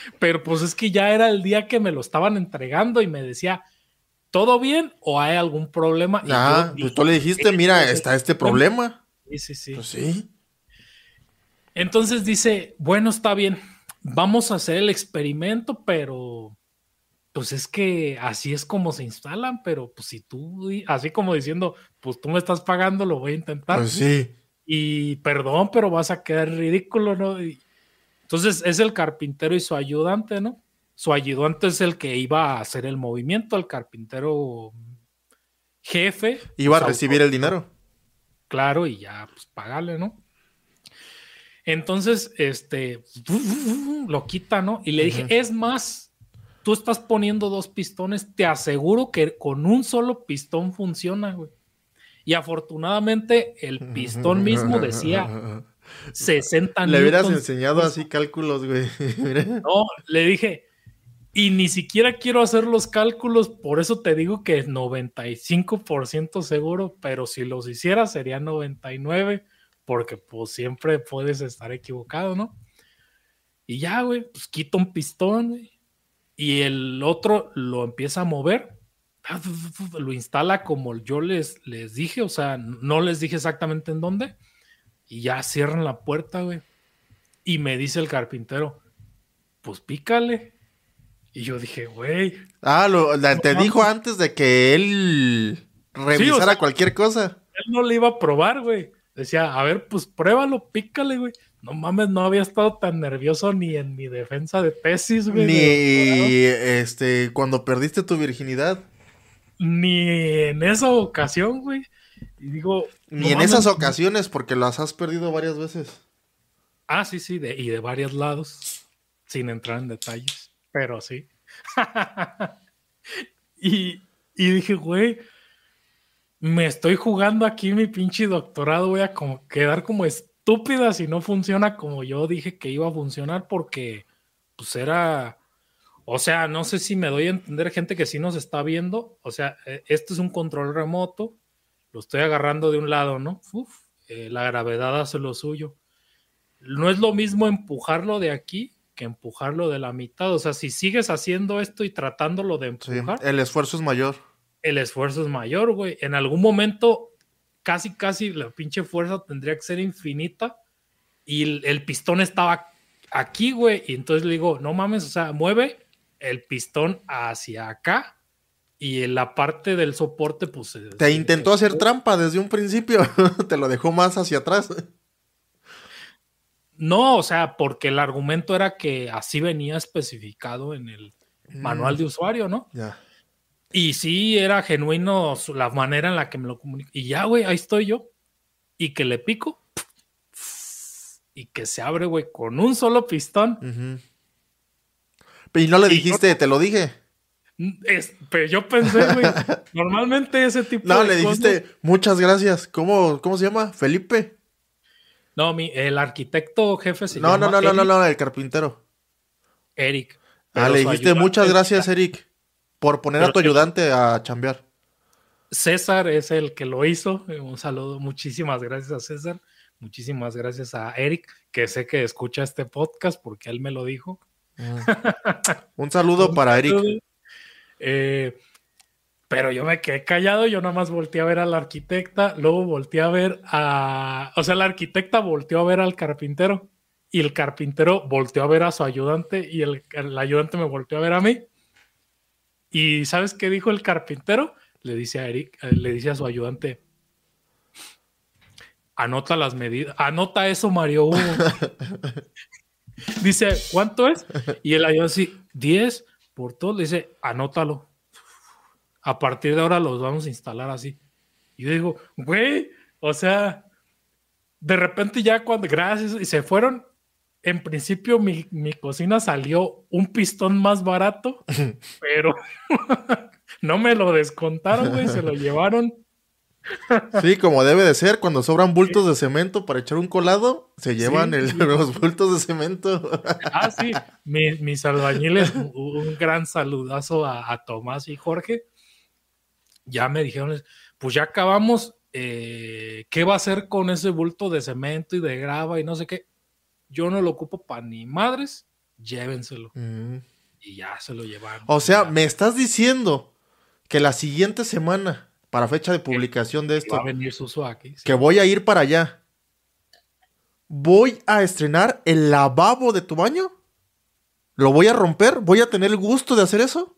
Pero pues es que ya era el día que me lo estaban entregando y me decía, ¿todo bien o hay algún problema? Y Ah, yo pues dije, tú le dijiste, "Este mira, es el está este problema". problema. Sí, sí, sí. Pues sí. Entonces dice, bueno, está bien, vamos a hacer el experimento, pero pues es que así es como se instalan, pero pues si tú, di- así como diciendo, pues tú me estás pagando, lo voy a intentar. Pues sí. Y perdón, pero vas a quedar ridículo, ¿no? Y entonces es el carpintero y su ayudante, ¿no? Su ayudante es el que iba a hacer el movimiento, el carpintero jefe, Iba a pues recibir el autorizó, dinero. claro, y ya, pues pagarle, ¿no? Entonces, este, lo quita, ¿no? Y le dije, Ujú. es más, tú estás poniendo dos pistones, te aseguro que con un solo pistón funciona, güey. Y afortunadamente el pistón mismo decía sesenta Le hubieras newtons de enseñado fuerza. así cálculos, güey. Mira. No, le dije, y ni siquiera quiero hacer los cálculos, por eso te digo que es noventa y cinco por ciento seguro, pero si los hiciera sería noventa y nueve, porque pues siempre puedes estar equivocado, ¿no? Y ya, güey, pues quita un pistón, güey, y el otro lo empieza a mover, lo instala como yo les, les dije, o sea, no les dije exactamente en dónde, y ya cierran la puerta, güey. Y me dice el carpintero, pues pícale. Y yo dije, güey, Ah, lo, la- no te dijo mames. antes de que él Sí, o sea, revisara cualquier cosa. él no le iba a probar, güey. Decía, a ver, pues pruébalo, pícale, güey. No mames, no había estado tan nervioso ni en mi defensa de tesis, güey, de doctorado, Ni este, cuando perdiste tu virginidad. ni en esa ocasión, güey. Y digo, no Ni en mames. esas ocasiones, porque las has perdido varias veces. Ah, sí, sí, de, y de varios lados, sin entrar en detalles, pero sí. y, y dije, güey, me estoy jugando aquí mi pinche doctorado, voy a como quedar como estúpida si no funciona como yo dije que iba a funcionar, porque pues era, o sea, no sé si me doy a entender, gente que sí nos está viendo, o sea, eh, este es un control remoto, lo estoy agarrando de un lado, ¿no? Uf, eh, la gravedad hace lo suyo. No es lo mismo empujarlo de aquí que empujarlo de la mitad, o sea, si sigues haciendo esto y tratándolo de Sí, empujar, el esfuerzo es mayor. el esfuerzo es mayor, güey. En algún momento, casi, casi la pinche fuerza tendría que ser infinita y el, el pistón estaba aquí, güey. Y entonces le digo, no mames, o sea, mueve el pistón hacia acá y en la parte del soporte, pues se, Te se, se... intentó hacer trampa desde un principio. Te lo dejó más hacia atrás. No, o sea, porque el argumento era que así venía especificado en el manual Mm, de usuario, ¿no? ya. Y sí, era genuino la manera en la que me lo comunicó. Y ya, güey, ahí estoy yo. Y que le pico. Y que se abre, güey, con un solo pistón. Ujú. Y no le Y yo, dijiste, te lo dije. es, pero yo pensé, güey, normalmente ese tipo No, de le cosas. dijiste, muchas gracias. ¿Cómo, cómo se llama? ¿Felipe? No, mi, el arquitecto jefe se No, no, llama no, no, no, Eric. no, el carpintero. Eric, Ah, pero le su dijiste, muchas ayudante, gracias, Eric, por poner a pero tu ayudante a chambear. César es el que lo hizo. Un saludo, muchísimas gracias a César. Muchísimas gracias a Eric, que sé que escucha este podcast porque él me lo dijo. Mm. Un saludo Un para Eric. saludo. Eh, pero yo me quedé callado, yo nada más volteé a ver a la arquitecta, luego volteé a ver a... O sea, la arquitecta volteó a ver al carpintero y el carpintero volteó a ver a su ayudante y el, el ayudante me volteó a ver a mí. ¿Y sabes qué dijo el carpintero? Le dice a Eric, eh, le dice a su ayudante, anota las medidas, anota eso, Mario Hugo. Dice, ¿cuánto es? Y el ayudante así, diez por todo, le dice, anótalo. A partir de ahora los vamos a instalar así. Y yo digo, güey, o sea, de repente ya cuando, gracias, y se fueron, en principio mi, mi cocina salió un pistón más barato, pero no me lo descontaron, güey, se lo llevaron. Sí, como debe de ser, cuando sobran bultos de cemento para echar un colado, se llevan Sí, el- sí. los bultos de cemento. Ah, sí, mi, mis albañiles, un, un gran saludazo a, a Tomás y Jorge. Ya me dijeron, pues ya acabamos, eh, ¿qué va a hacer con ese bulto de cemento y de grava y no sé qué? Yo no lo ocupo para ni madres, llévenselo. Mm. Y ya se lo llevaron. O sea, Ya. me estás diciendo que la siguiente semana, para fecha de publicación de Y esto, va a venir Suzuki. Sí. que voy a ir para allá, voy a estrenar el lavabo de tu baño. ¿Lo voy a romper? ¿Voy a tener el gusto de hacer eso?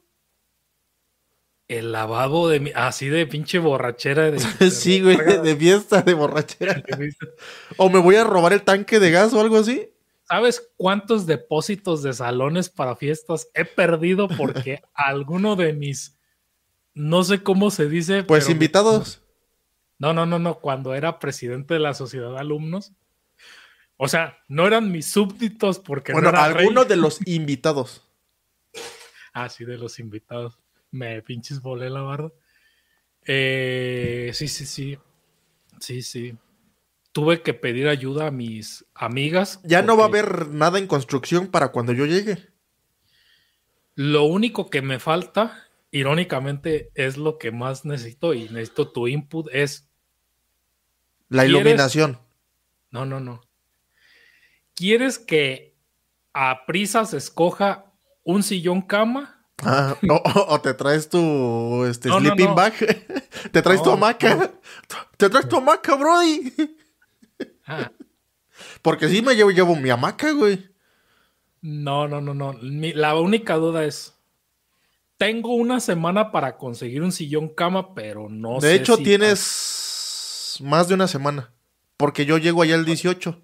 El lavabo de mi... Así de pinche borrachera. De, Sí, güey, de, de fiesta, de borrachera. ¿O me voy a robar el tanque de gas o algo así? ¿Sabes cuántos depósitos de salones para fiestas he perdido porque alguno de mis... No sé cómo se dice. Pues pero invitados. No, no, no, no. Cuando era presidente de la sociedad de alumnos. O sea, no eran mis súbditos porque Bueno, no era algunos rey. de los invitados. Ah, sí, de los invitados. Me pinches volé la barda. Eh, sí, sí, sí. Sí, sí. Tuve que pedir ayuda a mis amigas. Ya no va a porque haber nada en construcción para cuando yo llegue. Lo único que me falta, irónicamente, es lo que más necesito y necesito tu input, es... La ¿Quieres? iluminación. No, no, no. ¿Quieres que a prisas escoja un sillón cama? Ah, o, o- o te traes tu este, No, no, sleeping no. bag. Te traes tu No, hamaca. no. Te traes tu hamaca, brody. Ah, Porque sí me llevo, llevo mi hamaca, güey. no, no, no, no. Mi- la única duda es, tengo una semana para conseguir un sillón cama, pero no De sé hecho, si... tienes más de una semana. Porque yo llego allá el dieciocho.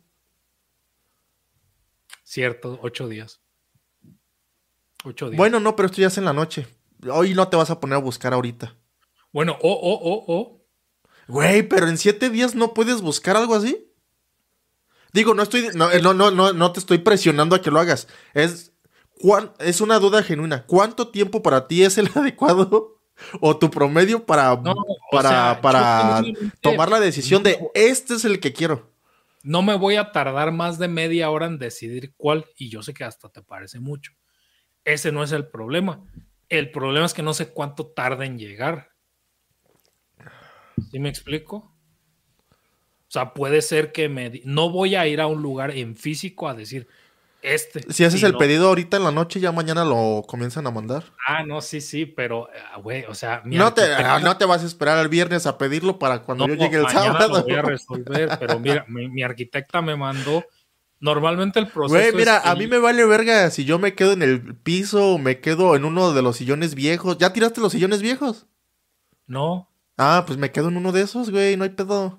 Cierto, ocho días. Ocho días. Bueno, no, pero esto ya es en la noche. Hoy no te vas a poner a buscar ahorita. Bueno, o, o, o, o. Güey, pero en siete días no puedes buscar algo así. Digo, no estoy, no, no, no, no, no te estoy presionando a que lo hagas. Es, cuán- es una duda genuina. ¿Cuánto tiempo para ti es el adecuado o tu promedio para, No, o para, sea, para yo genuinamente tomar la decisión no- de este es el que quiero? No me voy a tardar más de media hora en decidir cuál, y yo sé que hasta te parece mucho. Ese no es el problema. El problema es que no sé cuánto tarda en llegar. ¿Sí me explico? O sea, puede ser que me... di- No voy a ir a un lugar en físico a decir este. Si haces y el no- pedido ahorita en la noche, ya mañana lo comienzan a mandar. Ah, no, sí, sí, pero, ah, güey, o sea... mi No te, arquitecto- no te vas a esperar al viernes a pedirlo para cuando No, yo llegue el mañana sábado. lo voy a resolver, pero mira, mi, mi arquitecta me mandó... Normalmente el proceso Güey, mira, es a mí me vale verga si yo me quedo en el piso o me quedo en uno de los sillones viejos. ¿Ya tiraste los sillones viejos? No, Ah, pues me quedo en uno de esos, güey, no hay pedo.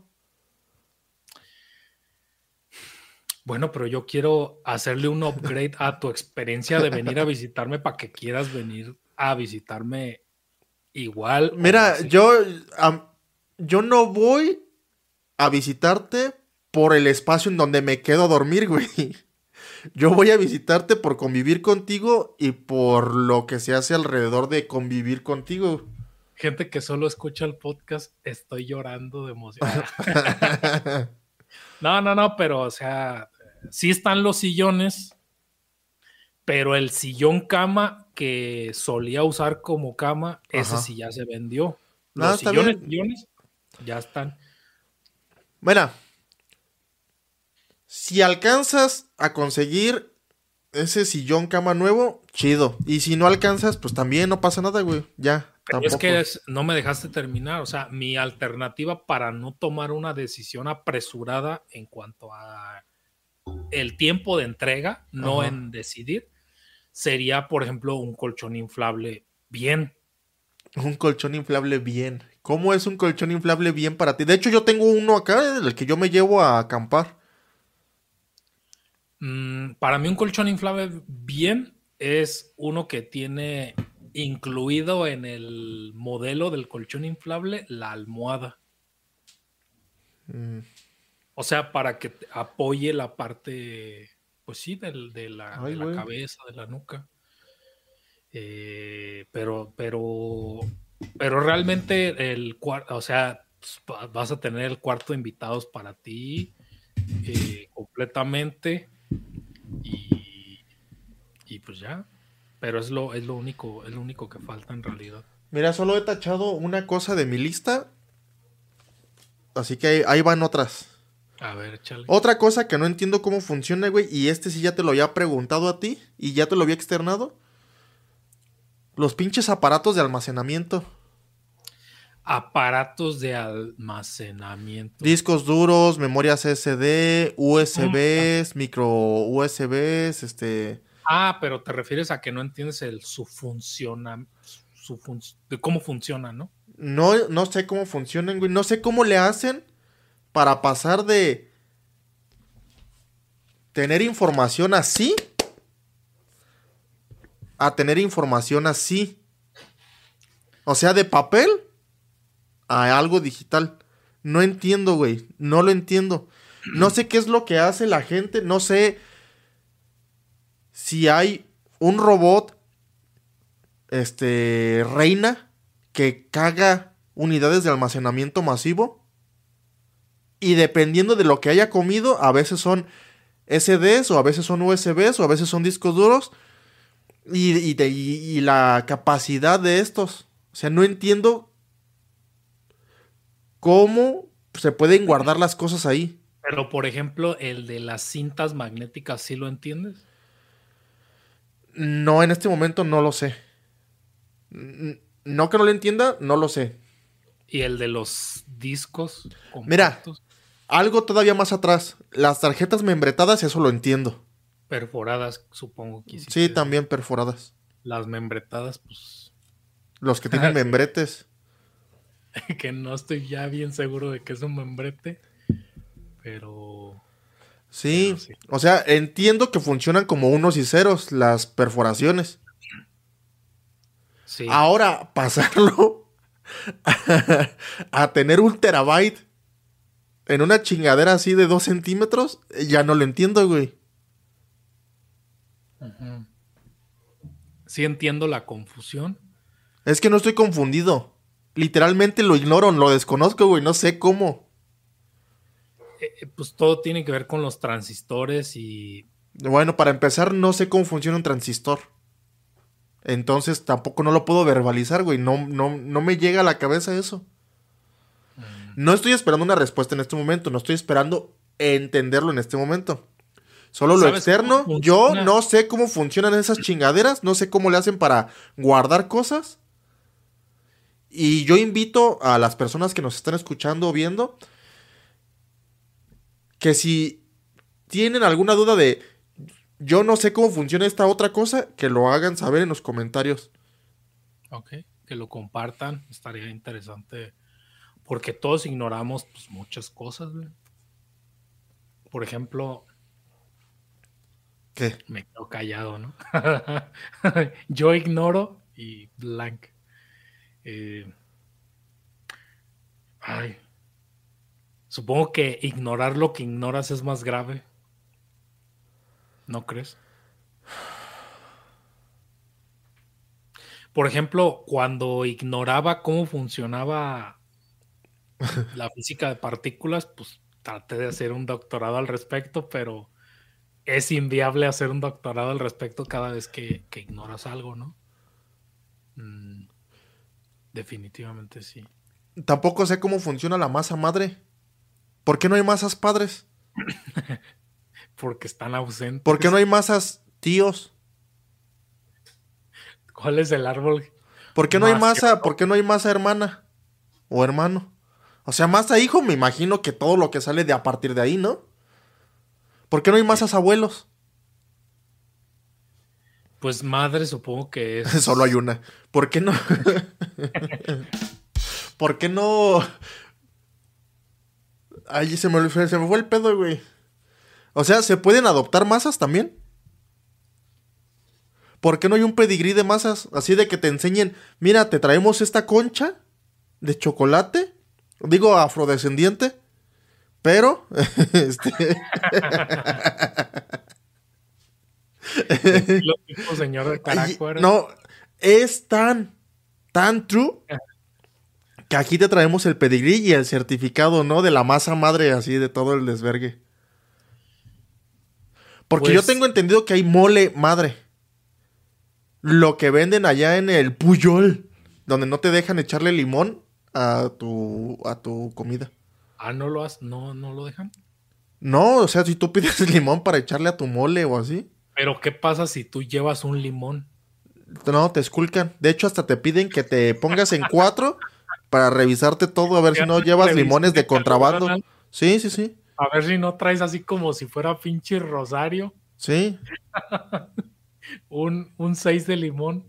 bueno, pero yo quiero hacerle un upgrade a tu experiencia de venir a visitarme para que quieras venir a visitarme igual. o Mira, así. yo, am- yo no voy a visitarte por el espacio en donde me quedo a dormir, güey. Yo voy a visitarte por convivir contigo y por lo que se hace alrededor de convivir contigo. Gente que solo escucha el podcast, estoy llorando de emoción. No, no, no, pero o sea, sí están los sillones, pero el sillón cama que solía usar como cama, ese Ajá. sí ya se vendió. No, Los está sillones, bien. sillones ya están. Mira, si alcanzas a conseguir ese sillón cama nuevo, chido. Y si no alcanzas, pues también no pasa nada, güey. Ya, Pero tampoco. es que es- no me dejaste terminar. O sea, mi alternativa para no tomar una decisión apresurada en cuanto a el tiempo de entrega, no Ajá. en decidir, sería, por ejemplo, un colchón inflable bien. Un colchón inflable bien. ¿Cómo es un colchón inflable bien para ti? De hecho, yo tengo uno acá, el que yo me llevo a acampar. Mm, para mí un colchón inflable bien es uno que tiene incluido en el modelo del colchón inflable la almohada. Mm. O sea, para que te apoye la parte, pues sí, del- de la, Ay, de la güey. cabeza, de la nuca. Eh, pero, pero, pero realmente el cuarto, o sea, pues, va- vas a tener el cuarto de invitados para ti eh, completamente y, y pues ya. Pero es lo, es lo único, es lo único que falta en realidad. Mira, solo he tachado una cosa de mi lista. Así que ahí, ahí van otras. A ver, échale. Otra cosa que no entiendo cómo funciona, güey, y este sí ya te lo había preguntado a ti y ya te lo había externado. Los pinches aparatos de almacenamiento. Aparatos de almacenamiento. Discos duros, memorias S D, U S Mm. Bs, micro U S Bs, este... Ah, pero te refieres a que no entiendes el su funciona, su fun- de cómo funciona, ¿no? No, no sé cómo funcionan, güey. No sé cómo le hacen para pasar de tener información así a tener información así. O sea, de papel a algo digital. No entiendo, güey. No lo entiendo. No sé qué es lo que hace la gente. No sé si hay un robot, este, reina, que caga unidades de almacenamiento masivo. Y dependiendo de lo que haya comido, a veces son S Ds, o a veces son U S Bs, o a veces son discos duros. Y, y, de- y- y la capacidad de estos. O sea, no entiendo cómo se pueden guardar las cosas ahí. Pero, por ejemplo, el de las cintas magnéticas, ¿sí lo entiendes? No, en este momento no lo sé. N- No que no lo entienda, no lo sé. Y el de los discos Mira. compactos, Algo todavía más atrás. Las tarjetas membretadas, eso lo entiendo. perforadas, supongo que Sí, sí. también perforadas. Las membretadas, pues, Los que tienen Sí. membretes. que no estoy ya bien seguro de que es un membrete, pero... Sí. Pero sí. O sea, entiendo que funcionan como unos y ceros las perforaciones. Sí. Ahora, pasarlo a, a tener un terabyte en una chingadera así de dos centímetros, ya no lo entiendo, güey. Ujú. Sí entiendo la confusión. Es que no estoy confundido. Literalmente lo ignoro, lo desconozco, güey. No sé cómo. Eh, pues todo tiene que ver con los transistores y... Bueno, para empezar, no sé cómo funciona un transistor. Entonces tampoco no lo puedo verbalizar, güey. No, no, no me llega a la cabeza eso. mm, No estoy esperando una respuesta en este momento. No estoy esperando entenderlo en este momento. Solo lo ¿Sabes externo. cómo Yo funciona? no sé cómo funcionan esas chingaderas. No sé cómo le hacen para guardar cosas. Y yo invito a las personas que nos están escuchando o viendo que si tienen alguna duda de yo no sé cómo funciona esta otra cosa, que lo hagan saber en los comentarios. Ok, que lo compartan, estaría interesante, porque todos ignoramos pues, muchas cosas, güey. Por ejemplo, ¿Qué? me quedo callado, ¿no? Yo ignoro y blank. Eh, ay, supongo que ignorar lo que ignoras es más grave. ¿No crees? Por ejemplo, cuando ignoraba cómo funcionaba la física de partículas, pues traté de hacer un doctorado al respecto, pero es inviable hacer un doctorado al respecto cada vez que, que ignoras algo, ¿no? Mm, definitivamente sí. Tampoco sé cómo funciona la masa madre. ¿Por qué no hay masas padres? Porque están ausentes. ¿Por qué no hay masas tíos? ¿Cuál es el árbol? ¿Por qué no hay Más masa? que- ¿Por qué no hay masa hermana? O hermano. O sea, masa hijo, me imagino que todo lo que sale de a partir de ahí, ¿no? ¿Por qué no hay masas abuelos? Pues madre, supongo que es. Solo hay una. ¿Por qué no? ¿Por qué no? Ay, se me, se me fue el pedo, güey. O sea, ¿se pueden adoptar masas también? ¿Por qué no hay un pedigrí de masas? Así de que te enseñen, mira, te traemos esta concha de chocolate. Digo, afrodescendiente. Pero, este... Estilo tipo señor de Ay, Caracuara. no, es tan, tan true que aquí te traemos el pedigrí y el certificado, ¿no? De la masa madre, así, de todo el desvergue. Porque yo Pues- tengo entendido que hay mole madre. Lo que venden allá en el Puyol, donde no te dejan echarle limón a tu, a tu comida. Ah, no lo has, no, no lo dejan. No, o sea, si tú pides limón para echarle a tu mole o así, Pero ¿qué pasa si tú llevas un limón? no, te esculcan. De hecho, hasta te piden que te pongas en cuatro para revisarte todo, a ver Te si no hacen llevas revisión limones de de calidad, contrabando. Sí, sí, sí. a ver si no traes así como si fuera pinche Rosario, Sí. un, un seis de limón.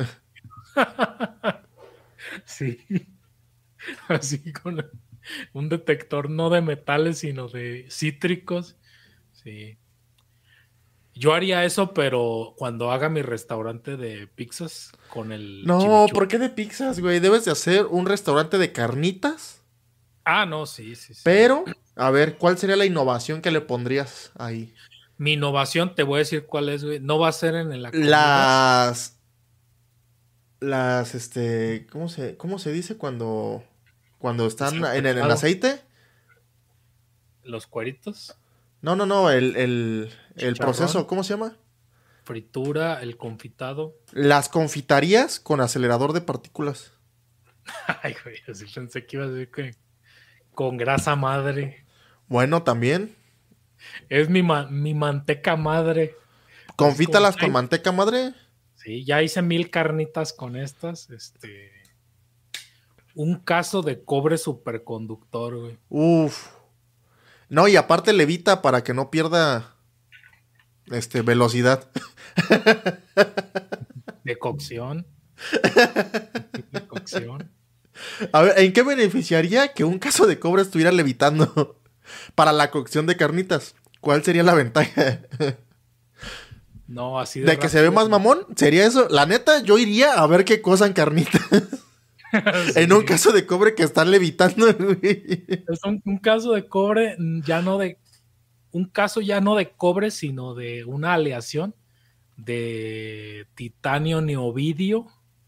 Sí, así con un detector no de metales, sino de cítricos. Sí. Yo haría eso, pero cuando haga mi restaurante de pizzas con el No, chimichurri. ¿por qué de pizzas, güey? Debes de hacer un restaurante de carnitas. Ah, no, sí, sí, sí. Pero, a ver, ¿cuál sería la innovación que le pondrías ahí? Mi innovación, te voy a decir cuál es, güey. No va a ser en la comida. Las... Las, este... ¿Cómo se, cómo se dice cuando... Cuando están en, en, en Desancochado, aceite? los cueritos, No, no, no, el, el, el chicharrón, proceso, ¿cómo se llama? fritura, el confitado. Las confitarías con acelerador de partículas. Ay, güey, así pensé que iba a decir que con grasa madre. Bueno, también. Es mi, ma- mi manteca madre. Así como, Confítalas con ay, manteca madre. sí, ya hice mil carnitas con estas. Este, un caso de cobre superconductor, güey. Uf. No, y aparte levita para que no pierda este, velocidad. De cocción. De cocción. A ver, ¿en qué beneficiaría que un caso de cobre estuviera levitando para la cocción de carnitas? ¿Cuál sería la ventaja? No, así de ¿De que se ve rápido. más mamón? ¿Sería eso? La neta, yo iría a ver qué cosan carnitas. Sí. En un caso de cobre que están levitando, güey. Es un, un caso de cobre, ya no de. Un caso ya no de cobre, sino de una aleación de titanio neobidio.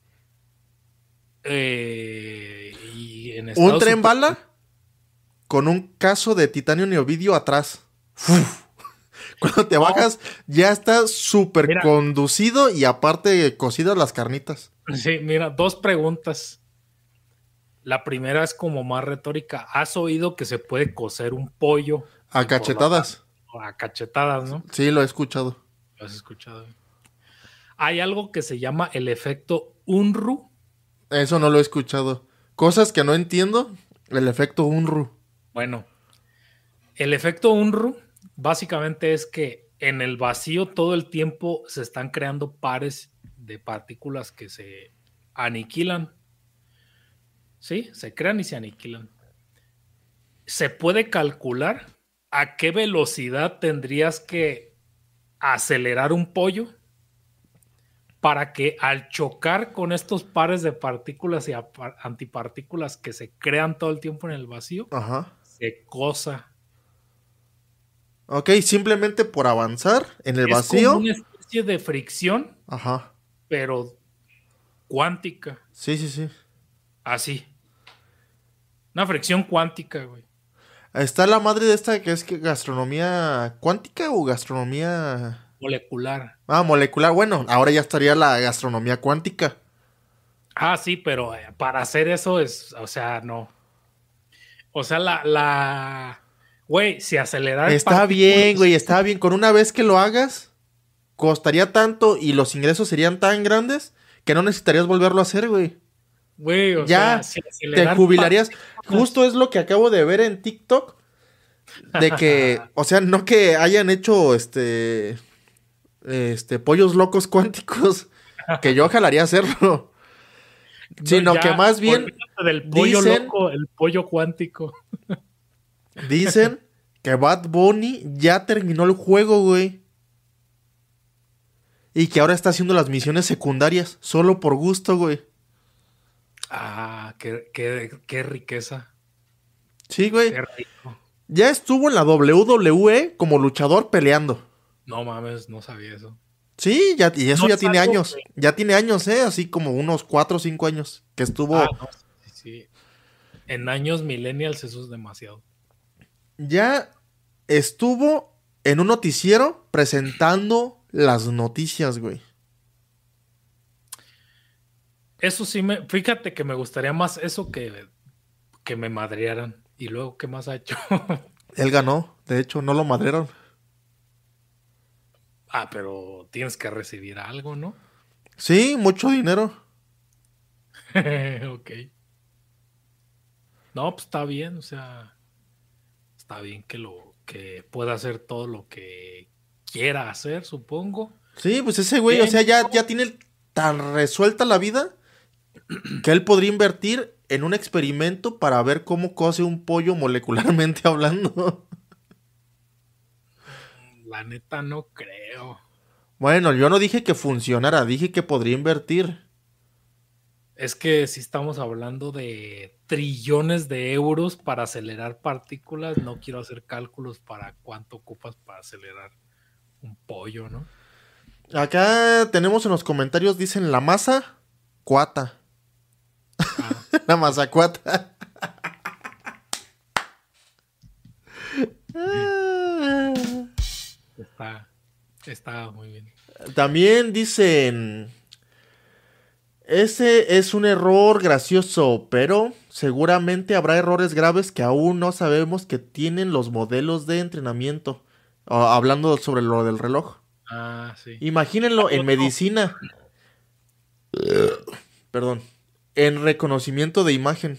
Eh, y en Un estado tren super- bala con un caso de titanio neobidio atrás. Uf. Cuando te No, bajas, ya está súper mira. conducido y aparte cocidas las carnitas. Sí, mira, dos preguntas. La primera es como más retórica. ¿Has oído que se puede cocer un pollo? A Y por lo cachetadas. tanto, a cachetadas, ¿no? Sí, lo he escuchado. Lo has escuchado. Hay algo que se llama el efecto Unruh. Eso no lo he escuchado. Cosas que no entiendo. El efecto Unruh. Bueno, el efecto Unruh básicamente es que en el vacío todo el tiempo se están creando pares de partículas que se aniquilan. Sí, se crean y se aniquilan. Se puede calcular a qué velocidad tendrías que acelerar un pollo para que al chocar con estos pares de partículas y antipartículas que se crean todo el tiempo en el vacío, Ajá. se cosa. Ok, simplemente por avanzar en el Es vacío. como una especie de fricción, Ajá. pero cuántica. Sí, sí, sí. Así. Una fricción cuántica, güey. Está la madre de esta que es que gastronomía cuántica o gastronomía... Molecular. Ah, molecular. Bueno, ahora ya estaría la gastronomía cuántica. Ah, sí, pero eh, para hacer eso es, o sea, no. O sea, la, la, güey, si acelerar Está bien, güey, está bien. Con una vez que lo hagas, costaría tanto y los ingresos serían tan grandes que no necesitarías volverlo a hacer, güey. Güey, o Ya sea, si te acelerar jubilarías. partículas- Justo es lo que acabo de ver en TikTok. De que, o sea, no que hayan hecho este. Este, pollos locos cuánticos. Que yo jalaría hacerlo. Sino ya, que más bien olvídate del pollo dicen- loco, el pollo cuántico. Dicen que Bad Bunny ya terminó el juego, güey. Y que ahora está haciendo las misiones secundarias. Solo por gusto, güey. Ah, qué, qué, qué riqueza. Sí, güey. Qué rico. Ya estuvo en la W W E como luchador peleando. No mames, no sabía eso. Sí, ya, y eso No ya es tiene algo años. que- Ya tiene años, ¿eh? Así como unos cuatro o cinco años que estuvo. Ah, no, sí, sí. En años millennials eso es demasiado. Ya estuvo en un noticiero presentando las noticias, güey. Eso sí me, fíjate que me gustaría más eso que, que me madrearan. Y luego, ¿qué más ha hecho? Él ganó. De hecho, no lo madrearon. Ah, pero tienes que recibir algo, ¿no? Sí, mucho dinero. Ok. No, pues está bien, o sea, está bien que lo que pueda hacer todo lo que quiera hacer, supongo. Sí, pues ese güey, o Bien, sea, ya, ya tiene tan resuelta la vida que él podría invertir en un experimento para ver cómo cose un pollo molecularmente hablando. la neta no creo. Bueno, yo no dije que funcionara, dije que podría invertir. Es que si estamos hablando de trillones de euros para acelerar partículas, no quiero hacer cálculos para cuánto ocupas para acelerar un pollo, ¿no? Acá tenemos en los comentarios, dicen la masa cuata. Ah, La masa cuata. está, está muy bien. También dicen, ese es un error gracioso, pero seguramente habrá errores graves que aún no sabemos que tienen los modelos de entrenamiento. Ah, hablando sobre lo del reloj. Ah, sí. Imagínenlo en No, medicina. Perdón. En reconocimiento de imagen.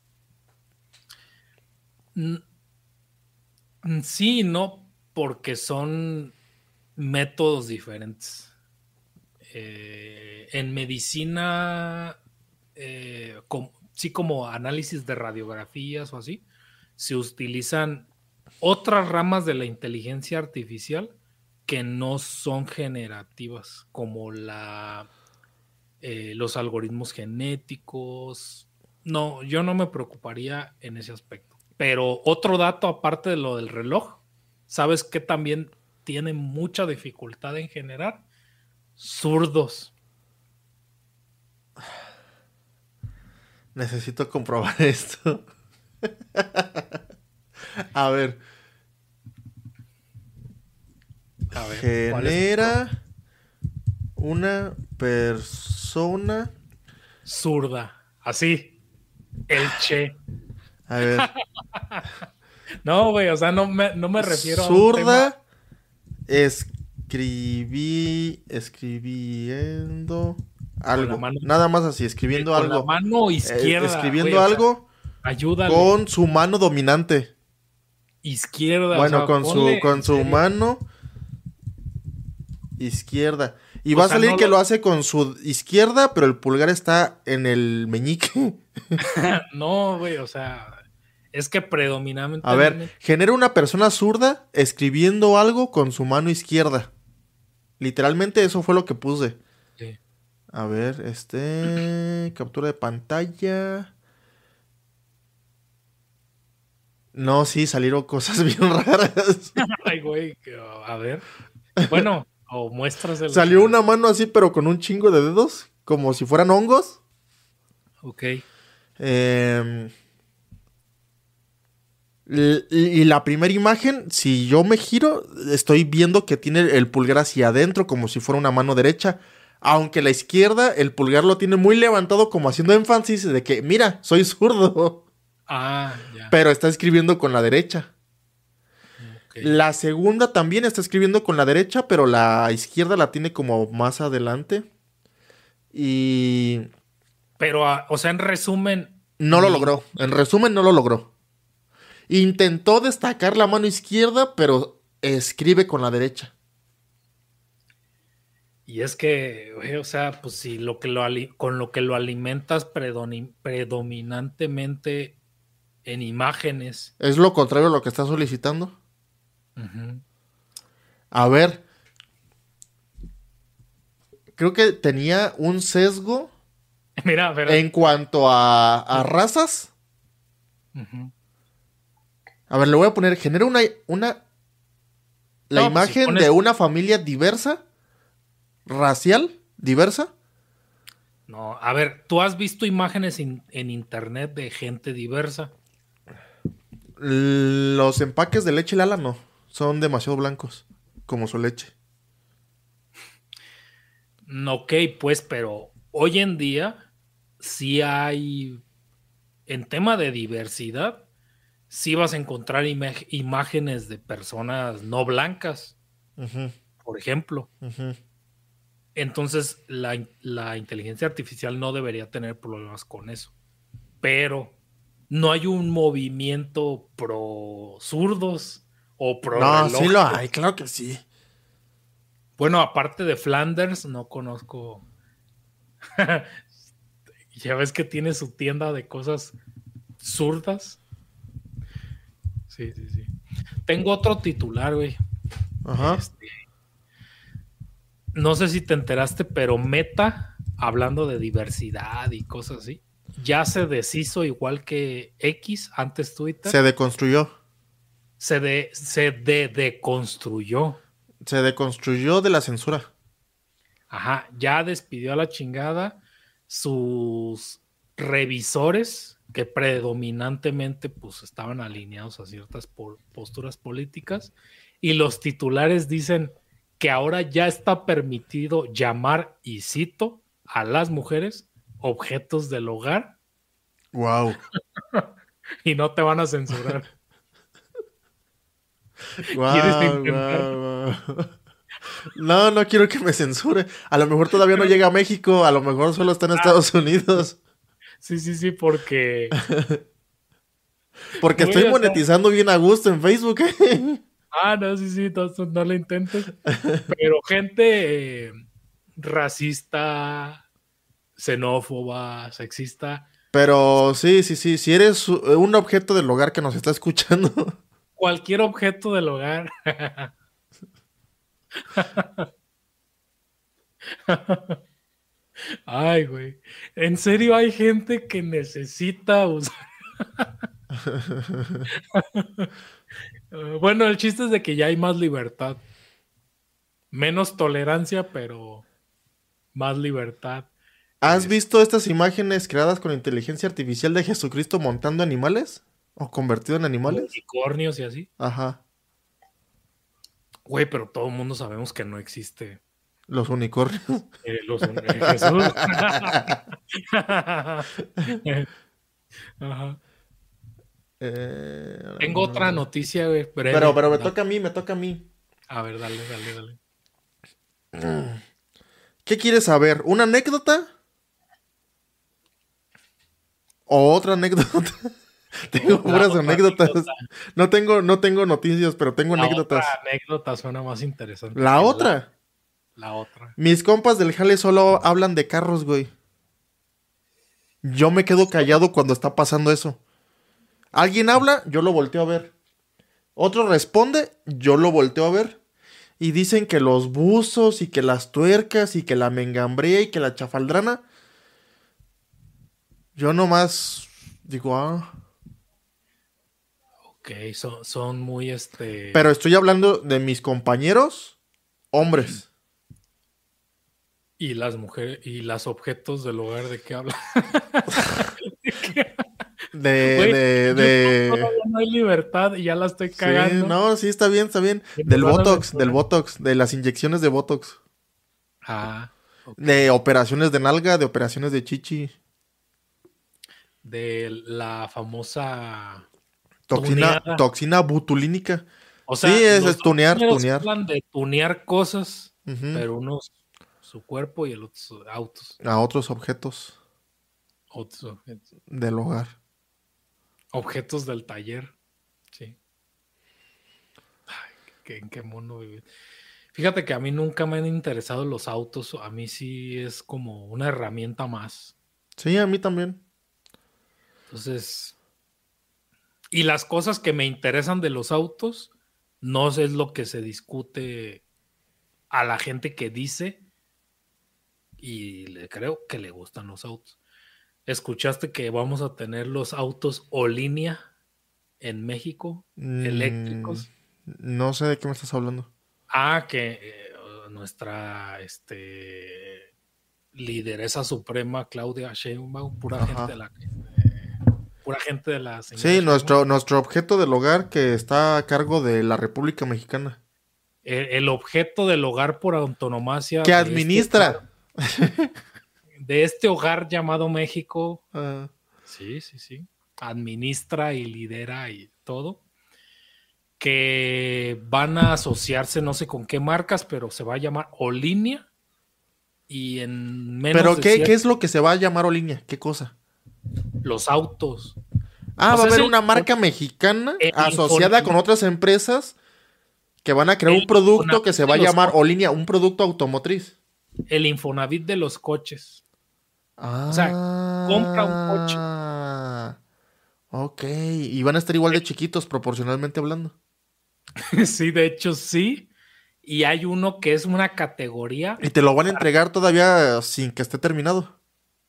no. Mm, sí, y no, porque son métodos diferentes. Eh, en medicina, eh, com- sí, como análisis de radiografías o así, se utilizan otras ramas de la inteligencia artificial que no son generativas, como la, eh, los algoritmos genéticos. No, yo no me preocuparía en ese aspecto. Pero otro dato aparte de lo del reloj, ¿sabes qué también tiene mucha dificultad en generar? Zurdos. Necesito comprobar esto. A ver. A ver, ¿cuál es? Genera una persona. Zurda. Así. El che. A ver. No, güey, o sea, no me, no me refiero a un tema. Zurda. Escribí. Escribiendo. la Algo. mano- Nada más así, escribiendo Con la algo. mano Eh, izquierda. escribiendo güey, o sea, algo ayúdale. con su mano dominante. Izquierda. o Bueno, sea, con su, ponle con en su serio. mano izquierda. Y O va a sea, salir no que lo- lo hace con su izquierda, pero el pulgar está en el meñique. No, güey, o sea, es que predominantemente. A ver, genera una persona zurda escribiendo algo con su mano izquierda. Literalmente eso fue lo que puse. Sí. A ver, este... Captura de pantalla. No, sí, salieron cosas bien raras. Ay, güey, que- a ver. Bueno, o muestras el. Salió una mano así, pero con un chingo de dedos. Como si fueran hongos. Ok. Eh, y, y la primera imagen, si yo me giro, estoy viendo que tiene el pulgar hacia adentro, como si fuera una mano derecha. Aunque la izquierda, el pulgar lo tiene muy levantado, como haciendo énfasis de que, mira, soy zurdo. Ah, ya. Pero está escribiendo con la derecha. Ok. La segunda también está escribiendo con la derecha, pero la izquierda la tiene como más adelante. Y Pero, ah, o sea, en resumen. no lo ni- logró. En resumen, no lo logró. Intentó destacar la mano izquierda, pero escribe con la derecha. Y es que, güey, o sea, pues si lo que lo ali- con lo que lo alimentas predoni- predominantemente en imágenes. Es lo contrario a lo que está solicitando. Ujú. A ver. Creo que tenía un sesgo Mira, a ver. en cuanto a, a razas. Ujú. A ver, le voy a poner, genera una, una la No, pues, si imagen pones- de una familia diversa, racial, diversa. No, a ver, ¿tú has visto imágenes in- en internet de gente diversa? Los empaques de leche Lala no, son demasiado blancos, como su leche. No, ok, pues, pero hoy en día sí hay, en tema de diversidad, sí vas a encontrar ima- imágenes de personas no blancas, Ujú, por ejemplo. ujú. Entonces, la, in- la inteligencia artificial no debería tener problemas con eso. Pero no hay un movimiento pro zurdos o pro No, sí reloj. lo hay, claro que sí. Bueno, aparte de Flanders, no conozco. Ya ves que tiene su tienda de cosas zurdas. Sí, sí, sí. Tengo otro titular, güey. Ajá. Este, no sé si te enteraste, pero Meta, hablando de diversidad y cosas así, ya se deshizo igual que X, antes Twitter. Se deconstruyó. Se, de, se de, deconstruyó. Se deconstruyó de la censura. Ajá, ya despidió a la chingada sus revisores que predominantemente pues estaban alineados a ciertas po- posturas políticas y los titulares dicen que ahora ya está permitido llamar, y cito, a las mujeres objetos del hogar Wow. y no te van a censurar. ¿Quieres Wow, intentar? wow, wow. No, no quiero que me censure. A lo mejor todavía no llega a México, a lo mejor solo está en Estados Unidos. Sí, sí, sí, porque... Porque Güey, estoy o sea, monetizando bien a gusto en Facebook. ¿Eh? ah, no, sí, sí, no, no lo intentes. Pero gente eh, racista, xenófoba, sexista, Pero sí, sí, sí. Si eres u- un objeto del hogar que nos está escuchando. cualquier objeto del hogar. Ay, güey. En serio, hay gente que necesita usar. Eh, bueno, el chiste es de que ya hay más libertad. Menos tolerancia, pero más libertad. ¿Has Es- visto estas imágenes creadas con inteligencia artificial de Jesucristo montando animales? ¿O convertido en animales? unicornios y así. Ajá. Güey, pero todo el mundo sabemos que no existe Los unicornios. eh, los un- eh, Jesús. Ajá. Eh, Tengo otra noticia, güey, breve. Pero, pero me Da- toca a mí, me toca a mí. A ver, dale, dale, dale. ¿Qué quieres saber? ¿Una anécdota? ¿O otra anécdota? Tengo La puras otra anécdotas. anécdota. No tengo, no tengo noticias, pero tengo La anécdotas. otra anécdota suena más interesante. La que otra. La otra. Mis compas del jale solo hablan de carros, güey. Yo me quedo callado cuando está pasando eso. Alguien habla, yo lo volteo a ver. Otro responde, yo lo volteo a ver. Y dicen que los buzos y que las tuercas y que la mengambrea y que la chafaldrana. Yo nomás digo, ah. Ok, son, son muy este. Pero estoy hablando de mis compañeros, hombres. Y las mujeres, y las objetos del hogar de qué hablan. De, Güey, de, YouTube de... todavía no hay libertad y ya la estoy Sí, cagando. no, sí, está bien, está bien. Y nos Del van a Botox, censurar. del Botox, de las inyecciones de Botox. Ah, ok. De operaciones de nalga, de operaciones de chichi. De la famosa Toxina, tuneada. toxina butulínica. O sea, Sí, es- los es tunear, ingenieros tunear. hablan de tunear cosas, Ujú. pero unos su cuerpo y el otro sus autos. A otros objetos Otros objetos, del hogar. objetos del taller. Sí. Ay, ¿qué- ¿en qué mundo vive? Fíjate que a mí nunca me han interesado los autos. A mí sí es como una herramienta más. Sí, a mí también. Entonces, y las cosas que me interesan de los autos no es lo que se discute a la gente que dice, y le creo que le gustan los autos. ¿Escuchaste que vamos a tener los autos o línea en México, Mm, eléctricos? No sé de qué me estás hablando. Ah, que eh, nuestra este, lideresa suprema, Claudia Sheinbaum, pura Ajá. gente de la eh, pura gente de la señora Sí, Sheinbaum. nuestro, nuestro objeto del hogar que está a cargo de la República Mexicana. El, el objeto del hogar por antonomasia Que de administra. Este hogar, de este hogar llamado México. Ah, Sí, sí, sí. Administra y lidera y todo, que van a asociarse no sé con qué marcas, pero se va a llamar Olinia y en menos ¿Pero de qué, cier- qué es lo que se va a llamar Olinia? ¿Qué cosa? los autos. Ah, O va a sea, es haber el, una marca mexicana el asociada con Infonavit, otras empresas que van a crear el un producto que Infonavit se va de a los llamar coches, Olinia, un producto automotriz. el Infonavit de los coches. O sea, compra un coche. Ah, ok. Y van a estar igual de chiquitos proporcionalmente hablando. Sí, de hecho sí. Y hay uno que es una categoría. Y te lo van a entregar todavía sin que esté terminado.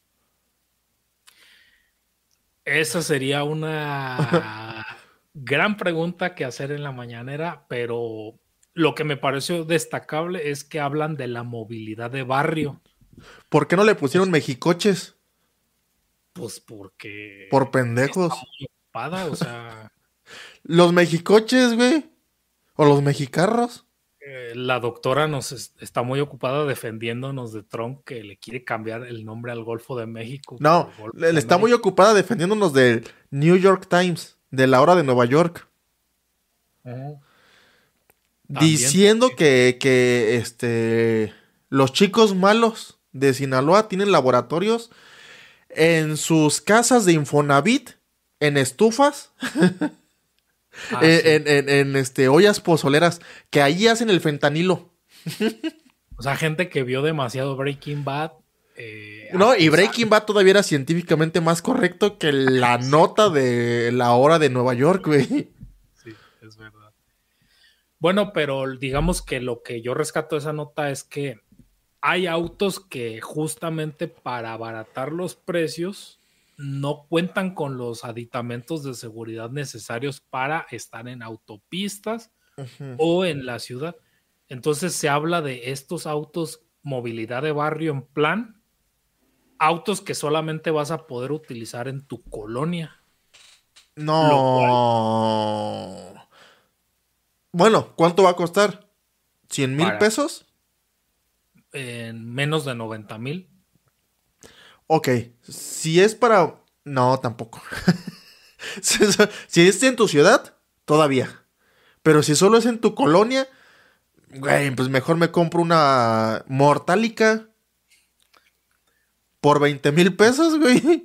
Esa sería una gran pregunta que hacer en la mañanera, pero lo que me pareció destacable es que hablan de la movilidad de barrio. ¿Por qué no le Pues, pusieron mexicoches? pues Por porque está pendejos. muy ocupada, o sea, Los mexicoches, güey. O los mexicarros. eh, la doctora nos es- está muy ocupada defendiéndonos de Trump que le quiere cambiar el nombre al Golfo de México No, por Golfo le- le de está muy México. ocupada defendiéndonos del New York Times, de la hora de Nueva York. Ujú. También, Diciendo que, que este, los chicos malos de Sinaloa tienen laboratorios en sus casas de Infonavit, en estufas, ah, en, sí. en- en- en, este, ollas pozoleras, que ahí hacen el fentanilo. O sea, gente que vio demasiado Breaking Bad. eh, No, y acusa- Breaking Bad todavía era científicamente más correcto que la nota de la hora de Nueva York, güey. Sí, es verdad. Bueno, pero digamos que lo que yo rescato de esa nota es que hay autos que justamente para abaratar los precios no cuentan con los aditamentos de seguridad necesarios para estar en autopistas Ujú. o en la ciudad. Entonces se habla de estos autos movilidad de barrio en plan, autos que solamente vas a poder utilizar en tu colonia, lo cual No. Bueno, ¿cuánto va a costar? ¿Cien mil para pesos? en menos de noventa mil. Ok, si es para... No, tampoco. Si es si es en tu ciudad, todavía. Pero si solo es en tu colonia, güey, pues mejor me compro una mortálica por veinte mil pesos, güey.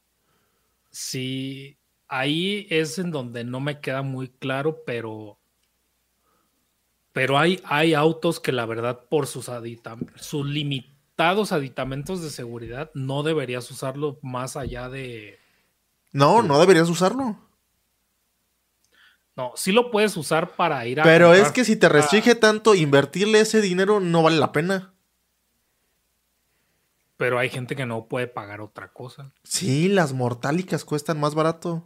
Sí, ahí es en donde no me queda muy claro, pero, pero hay, hay autos que la verdad por sus, aditam- sus limitados aditamentos de seguridad no deberías usarlo más allá de No, tu... no deberías usarlo. No, sí lo puedes usar para ir a Pero es comprar. que si te Ah, restringe tanto, invertirle ese dinero no vale la pena. pero hay gente que no puede pagar otra cosa. Sí, las mortálicas cuestan más barato.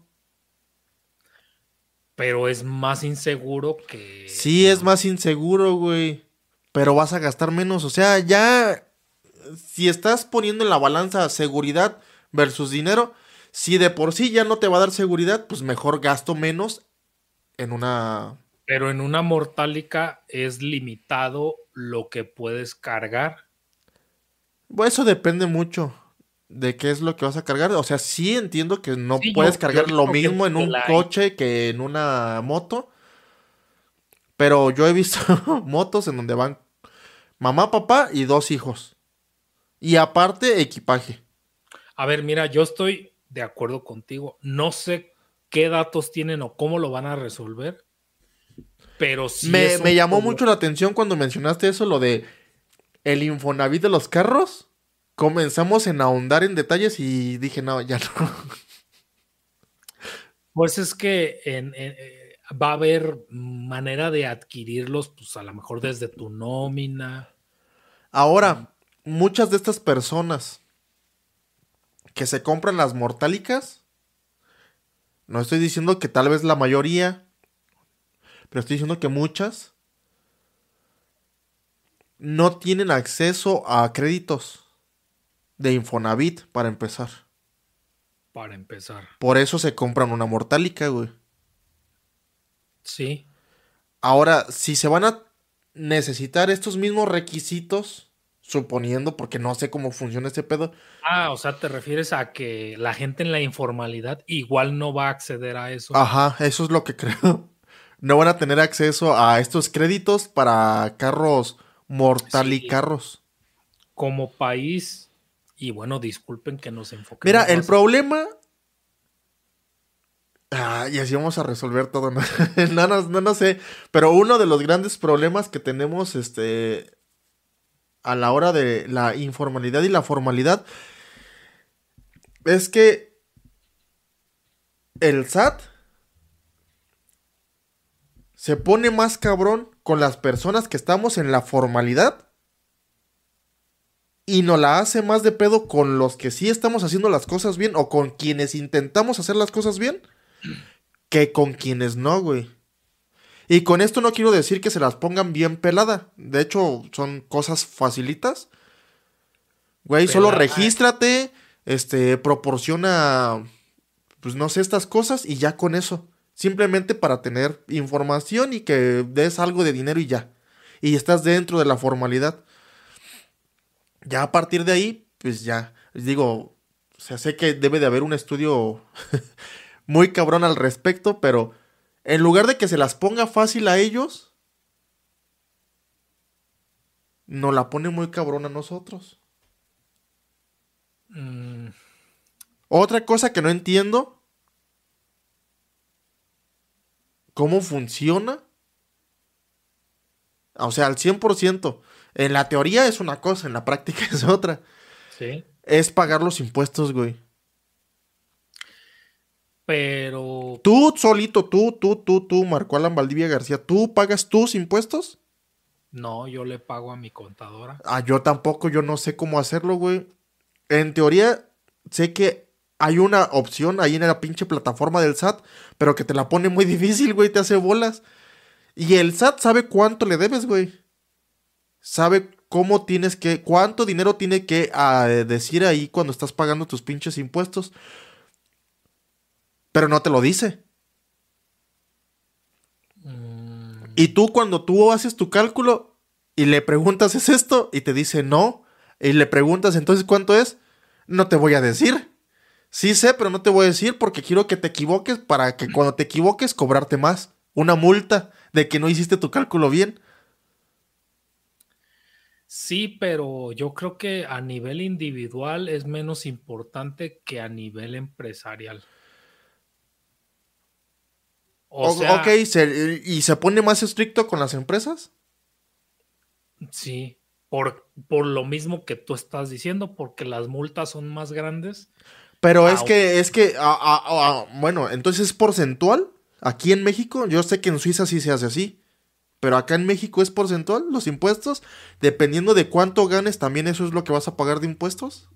Pero es más inseguro que... Sí, es más inseguro, güey. Pero vas a gastar menos. O sea, ya. Si estás poniendo en la balanza seguridad versus dinero, si de por sí ya no te va a dar seguridad, pues mejor gasto menos en una. Pero en una mortálica es limitado lo que puedes cargar. Bueno, eso depende mucho de qué es lo que vas a cargar. O sea, sí entiendo que no Sí, puedes yo, yo he cargar lo visto gente mismo en que un la... coche que en una moto. Pero yo he visto motos en donde van mamá, papá y dos hijos. Y aparte, equipaje. A ver, mira, yo estoy de acuerdo contigo. No sé qué datos tienen o cómo lo van a resolver, pero sí Me, es un me llamó problema. mucho la atención cuando mencionaste eso, lo de el Infonavit de los carros. Comenzamos en ahondar en detalles y dije, no, ya no. Pues es que en- en- eh, va a haber manera de adquirirlos, pues a lo mejor desde tu nómina. Ahora, muchas de estas personas que se compran las mortálicas, no estoy diciendo que tal vez la mayoría, pero estoy diciendo que muchas no tienen acceso a créditos de Infonavit para empezar. Para empezar. Por eso se compran una mortálica, güey. Sí, Ahora, si se van a necesitar estos mismos requisitos suponiendo, porque no sé cómo funciona ese pedo. Ah, o sea, te refieres a que la gente en la informalidad igual no va a acceder a eso. Ajá, eso es lo que creo. No van a tener acceso a estos créditos para carros Sí, mortalicarros. como país, y bueno, disculpen que nos Mira, enfoquemos el más. problema. Ah, y así vamos a resolver todo, ¿no? No, no, no, no sé. Pero uno de los grandes problemas que tenemos, este, a la hora de la informalidad y la formalidad, es que el S A T se pone más cabrón con las personas que estamos en la formalidad y nos la hace más de pedo con los que sí estamos haciendo las cosas bien o con quienes intentamos hacer las cosas bien que con quienes no, güey. Y con esto no quiero decir que se las pongan bien pelada. De hecho, son cosas facilitas. Güey, solo Pelada. regístrate, este, proporciona, pues no sé, estas cosas y ya con eso. Simplemente para tener información y que des algo de dinero y ya. Y estás dentro de la formalidad. Ya a partir de ahí, pues ya. Les digo, o sea, sé que debe de haber un estudio muy cabrón al respecto, pero en lugar de que se las ponga fácil a ellos, nos la pone muy cabrón a nosotros. mm, Otra cosa que no entiendo, cómo funciona. O sea, al cien por ciento. En la teoría es una cosa, en la práctica es otra. sí, Es pagar los impuestos, güey. pero Tú solito, tú, tú, tú, tú, Marco Alan Valdivia García, ¿tú pagas tus impuestos? no, yo le pago a mi contadora. Ah, yo tampoco, yo no sé cómo hacerlo, güey. En teoría, sé que hay una opción ahí en la pinche plataforma del S A T, pero que te la pone muy difícil, güey, te hace bolas. Y el S A T sabe cuánto le debes, güey. Sabe cómo tienes que, cuánto dinero tiene que ah, decir ahí cuando estás pagando tus pinches impuestos, pero no te lo dice. Y Mm, tú cuando tú haces tu cálculo y le preguntas, ¿es esto? Y te dice no, y le preguntas, entonces, ¿cuánto es? No te voy a decir. Sí sé, pero no te voy a decir porque quiero que te equivoques para que cuando te equivoques cobrarte más. Una multa de que no hiciste tu cálculo bien. sí, pero yo creo que a nivel individual es menos importante que a nivel empresarial. O O- ok, sea, se- ¿y se pone más estricto con las empresas? sí, por, por lo mismo que tú estás diciendo, porque las multas son más grandes. Pero es Ah, que, es que, ah, ah, ah, bueno, entonces es porcentual. Aquí en México, yo sé que en Suiza sí se hace así. Pero acá en México es porcentual los impuestos. Dependiendo de cuánto ganes, también eso es lo que vas a pagar de impuestos.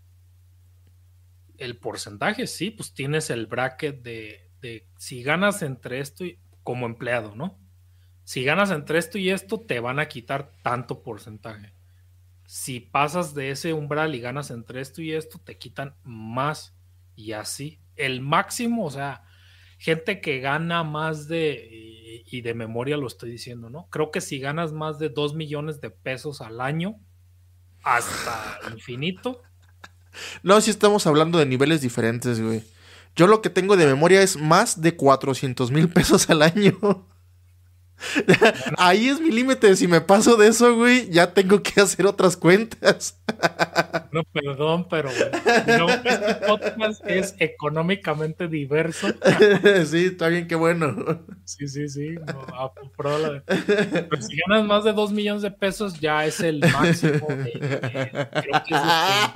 el porcentaje, sí, pues tienes el bracket de, de si ganas entre esto y como empleado, ¿no? Si ganas entre esto y esto, te van a quitar tanto porcentaje. Si pasas de ese umbral y ganas entre esto y esto, te quitan más y así. El máximo, o sea, gente que gana más de, y, y de memoria lo estoy diciendo, ¿no? Creo que si ganas más de dos millones de pesos al año, hasta infinito, No, si estamos hablando de niveles diferentes, güey. Yo lo que tengo de memoria es más de cuatrocientos mil pesos al año. bueno, Ahí es mi límite. Si me paso de eso, güey, ya tengo que hacer otras cuentas. no, perdón, pero bueno, no, este podcast es económicamente diverso. Sí, está bien, qué bueno. Sí, sí, sí, no, a- pro la- pero si ganas más de dos millones de pesos, ya es el máximo de, de- creo que es de,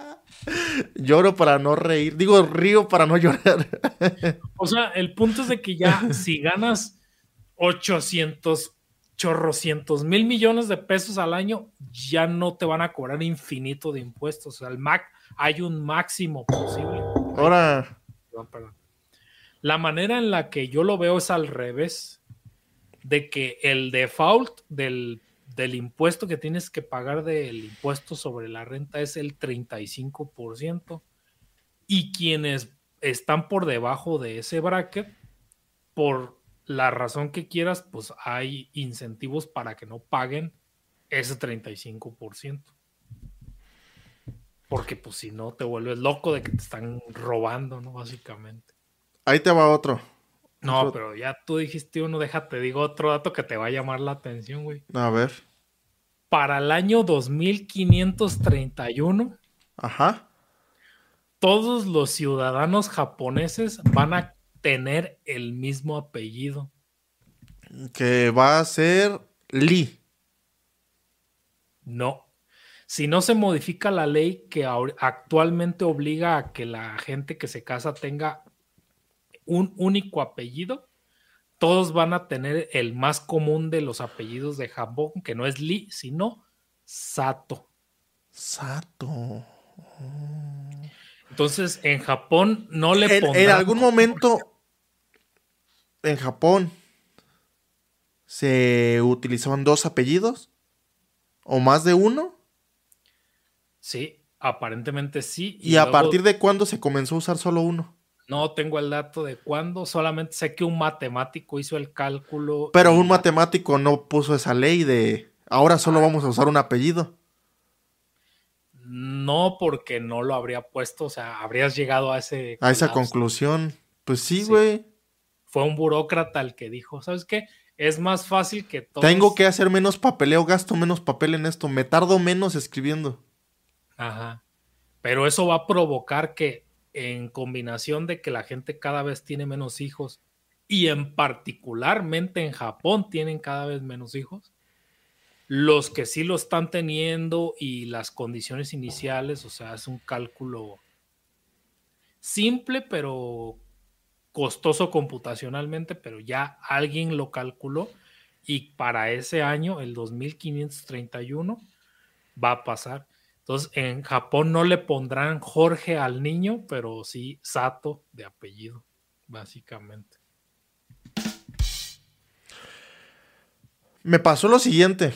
Lloro para no reír. Digo, río para no llorar. o sea, el punto es de que ya si ganas ochocientos chorrocientos mil millones de pesos al año, ya no te van a cobrar infinito de impuestos. O sea, el Mac, hay un máximo posible. Ay, Ahora, perdón, perdón. La manera en la que yo lo veo es al revés, de que el default del, del impuesto que tienes que pagar del impuesto sobre la renta es el treinta y cinco por ciento y quienes están por debajo de ese bracket, por la razón que quieras, pues hay incentivos para que no paguen ese treinta y cinco por ciento. Porque pues si no te vuelves loco de que te están robando, ¿no? Básicamente. Ahí te va otro. No, otro... pero ya tú dijiste uno, déjate, digo otro dato que te va a llamar la atención, güey. A ver. Para el año dos mil quinientos treinta y uno, Ajá. todos los ciudadanos japoneses van a tener el mismo apellido. Que va a ser Lee. No. Si no se modifica la ley que actualmente obliga a que la gente que se casa tenga un único apellido, todos van a tener el más común de los apellidos de Japón, que no es Lee, sino Sato. Sato. Entonces, en Japón no le En, pondrán... en algún momento, en Japón, ¿se utilizaban dos apellidos? ¿O más de uno? Sí, aparentemente sí. ¿Y, ¿Y a luego, partir de cuándo se comenzó a usar solo uno? No tengo el dato de cuándo, solamente sé que un matemático hizo el cálculo. Pero un matemático no puso esa ley de ahora solo vamos a usar un apellido. No, porque no lo habría puesto, o sea, habrías llegado a ese... A esa conclusión. Pues sí, güey. Sí. Fue un burócrata el que dijo, ¿sabes qué? Es más fácil que todos... Tengo que hacer menos papeleo, gasto menos papel en esto, me tardo menos escribiendo. Ajá. Pero eso va a provocar que, en combinación de que la gente cada vez tiene menos hijos, y en particularmente en Japón tienen cada vez menos hijos, los que sí lo están teniendo y las condiciones iniciales, o sea, es un cálculo simple, pero costoso computacionalmente, pero ya alguien lo calculó y para ese año, el dos mil quinientos treinta y uno, va a pasar. Entonces, en Japón no le pondrán Jorge al niño, pero sí Sato de apellido, básicamente. Me pasó lo siguiente.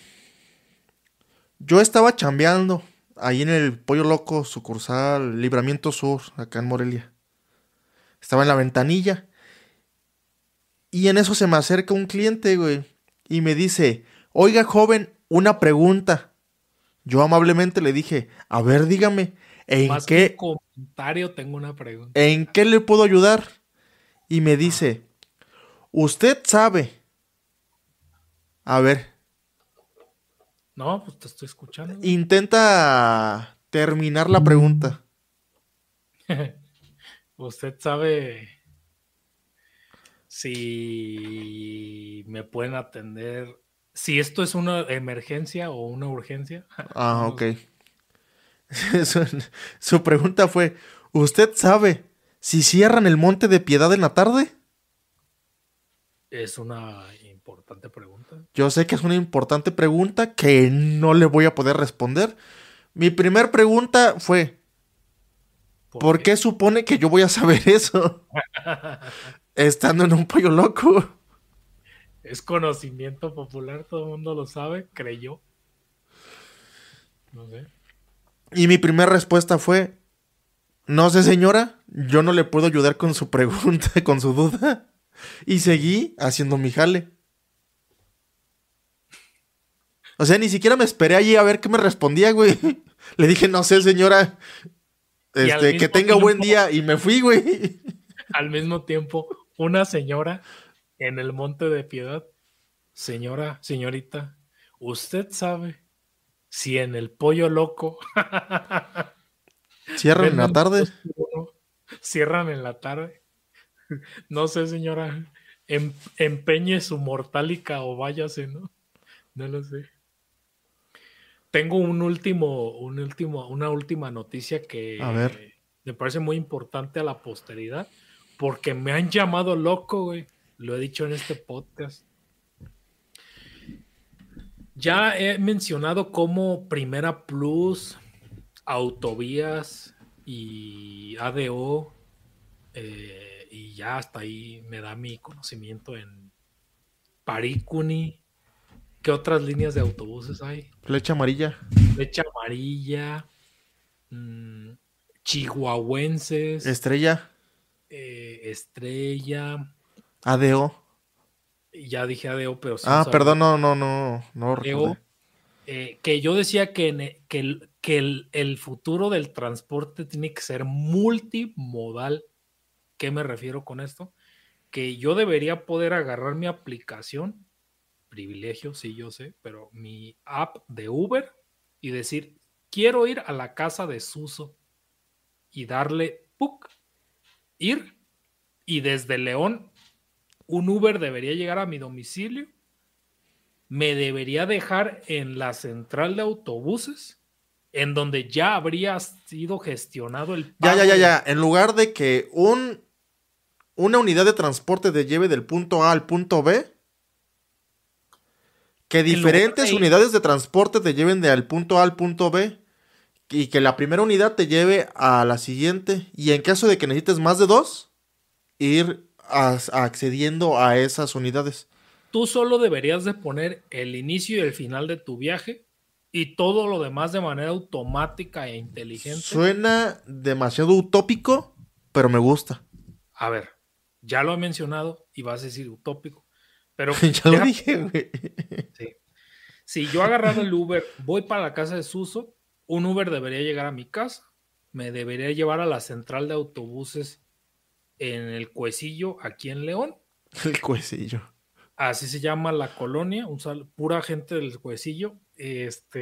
Yo estaba chambeando ahí en el Pollo Loco, sucursal Libramiento Sur, acá en Morelia. Estaba en la ventanilla. Y en eso se me acerca un cliente, güey. Y me dice, oiga, joven, una pregunta. Yo amablemente le dije, a ver, dígame, ¿en Más qué... que un comentario, tengo una pregunta. ¿En qué le puedo ayudar? Y me dice, ¿usted sabe? A ver. No, pues te estoy escuchando. Güey. Intenta terminar la pregunta. ¿Usted sabe si me pueden atender? Si esto es una emergencia o una urgencia. Ah, ok. su, su pregunta fue, ¿usted sabe si cierran el Monte de Piedad en la tarde? Es una importante pregunta. Yo sé que es una importante pregunta que no le voy a poder responder. Mi primer pregunta fue, ¿por, ¿por qué? qué supone que yo voy a saber eso? Estando en un Pollo Loco. Es conocimiento popular, todo el mundo lo sabe, creyó. No sé. Y mi primera respuesta fue, no sé, señora, yo no le puedo ayudar con su pregunta, con su duda. Y seguí haciendo mi jale. O sea, ni siquiera me esperé allí a ver qué me respondía, güey. Le dije, no sé, señora, este, que tenga tiempo, buen día. Y me fui, güey. Al mismo tiempo, una señora en el Monte de Piedad. Señora, señorita, ¿usted sabe si en el Pollo Loco cierran en la tarde? Cierran en la tarde. No sé, señora, em, empeñe su mortálica o váyase, ¿no? No lo sé. Tengo un último, un último, una última noticia que a ver. me parece muy importante a la posteridad, porque me han llamado loco, güey. Lo he dicho en este podcast. Ya he mencionado cómo Primera Plus, Autovías y A D O, eh, y ya hasta ahí me da mi conocimiento en Parikuni. ¿Qué otras líneas de autobuses hay? Flecha amarilla. Flecha amarilla, mmm, chihuahuenses. Estrella. Eh, Estrella. A D O. Ya dije A D O, pero... Ah, perdón, no, no, no, no recordé. eh, que yo decía que, en- que, el, que el, el futuro del transporte tiene que ser multimodal. ¿Qué me refiero con esto? Que yo debería poder agarrar mi aplicación, privilegio, sí, yo sé, pero mi app de Uber y decir, quiero ir a la casa de Suso y darle, ¡puc!, ir, y desde León un Uber debería llegar a mi domicilio, me debería dejar en la central de autobuses, en donde ya habría sido gestionado el Ya, pago. ya, ya, de- ya. En lugar de que un, una unidad de transporte te lleve del punto A al punto B, que En lugar diferentes de ir- unidades de transporte te lleven del punto A al punto B y que la primera unidad te lleve a la siguiente. Y en caso de que necesites más de dos, ir as- accediendo a esas unidades. Tú solo deberías de poner el inicio y el final de tu viaje y todo lo demás de manera automática e inteligente. Suena demasiado utópico, pero me gusta. A ver, ya lo he mencionado y vas a decir utópico, pero Ya lo deja- dije, güey. sí. Si yo agarrara el Uber, voy para la casa de Suso, un Uber debería llegar a mi casa, me debería llevar a la central de autobuses en el Cuecillo, aquí en León. El cuecillo. Así se llama la colonia, un sal, pura gente del Cuecillo. Este.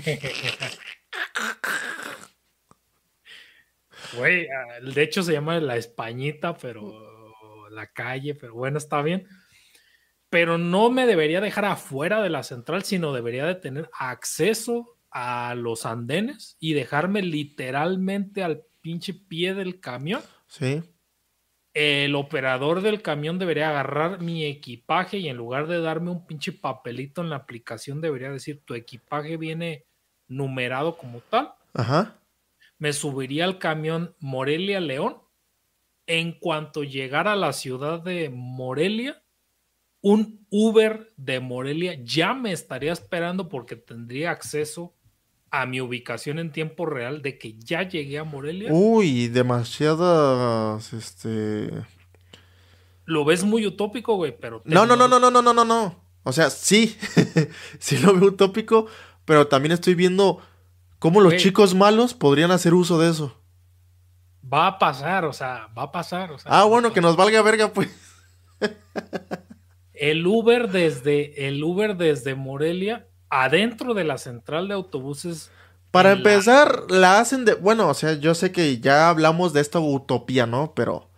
Güey, ah, de hecho se llama La Españita, pero la calle, pero bueno, está bien. Pero no me debería dejar afuera de la central, sino debería de tener acceso a los andenes y dejarme literalmente al pinche pie del camión. Sí. El operador del camión debería agarrar mi equipaje y en lugar de darme un pinche papelito en la aplicación, debería decir, tu equipaje viene numerado como tal. Ajá. Me subiría al camión Morelia-León. En cuanto llegara a la ciudad de Morelia, un Uber de Morelia ya me estaría esperando porque tendría acceso a mi ubicación en tiempo real de que ya llegué a Morelia. Uy, demasiadas, este... Lo ves muy utópico, güey, pero... No, no, no, no, no, no, no, no, no. O sea, sí, sí lo veo utópico, pero también estoy viendo cómo los Güey. chicos malos podrían hacer uso de eso. Va a pasar, o sea, va a pasar. O sea, Ah, bueno, que nos valga verga, pues. El Uber desde, el Uber desde Morelia, adentro de la central de autobuses. Para en la- empezar, la hacen de... Bueno, o sea, yo sé que ya hablamos de esta utopía, ¿no? Pero...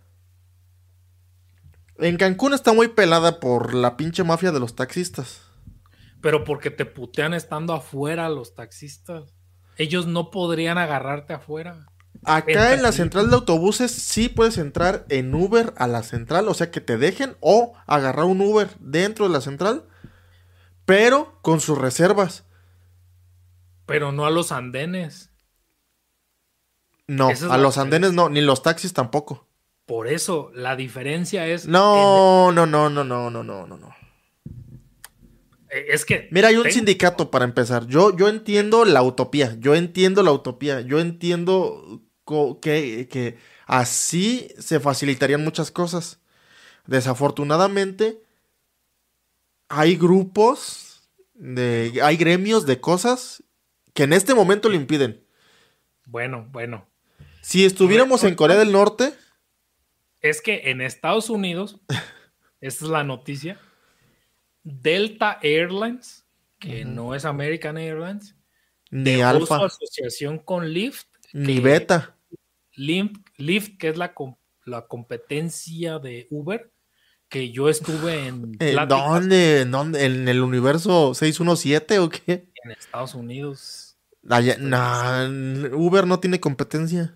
En Cancún está muy pelada por la pinche mafia de los taxistas. Pero porque te putean estando afuera los taxistas. Ellos no podrían agarrarte afuera. Acá en la Entre- central de autobuses sí puedes entrar en Uber a la central, o sea que te dejen o agarrar un Uber dentro de la central, pero con sus reservas. Pero no a los andenes. No, Esa es a la los andenes no, ni los taxis tampoco. Por eso, la diferencia es... No, no, no, no, no, no, no, no, no. en- es que... Mira, hay un tengo- sindicato para empezar. Yo, yo entiendo la utopía, yo entiendo la utopía, yo entiendo co- que, que así se facilitarían muchas cosas. Desafortunadamente, hay grupos, de, hay gremios de cosas que en este momento lo impiden. Bueno, bueno. Si estuviéramos en Corea del Norte, Es que en Estados Unidos, esta es la noticia, Delta Airlines, que no es American Airlines, ni dejó su Alfa, asociación con Lyft, ni que Beta. Lyft, Lyft, que es la, com- la competencia de Uber, que yo estuve en Eh, pláticas ¿Dónde? ¿En dónde? ¿En el universo seiscientos diecisiete o qué? en Estados Unidos. Allá- nah, Uber no tiene competencia.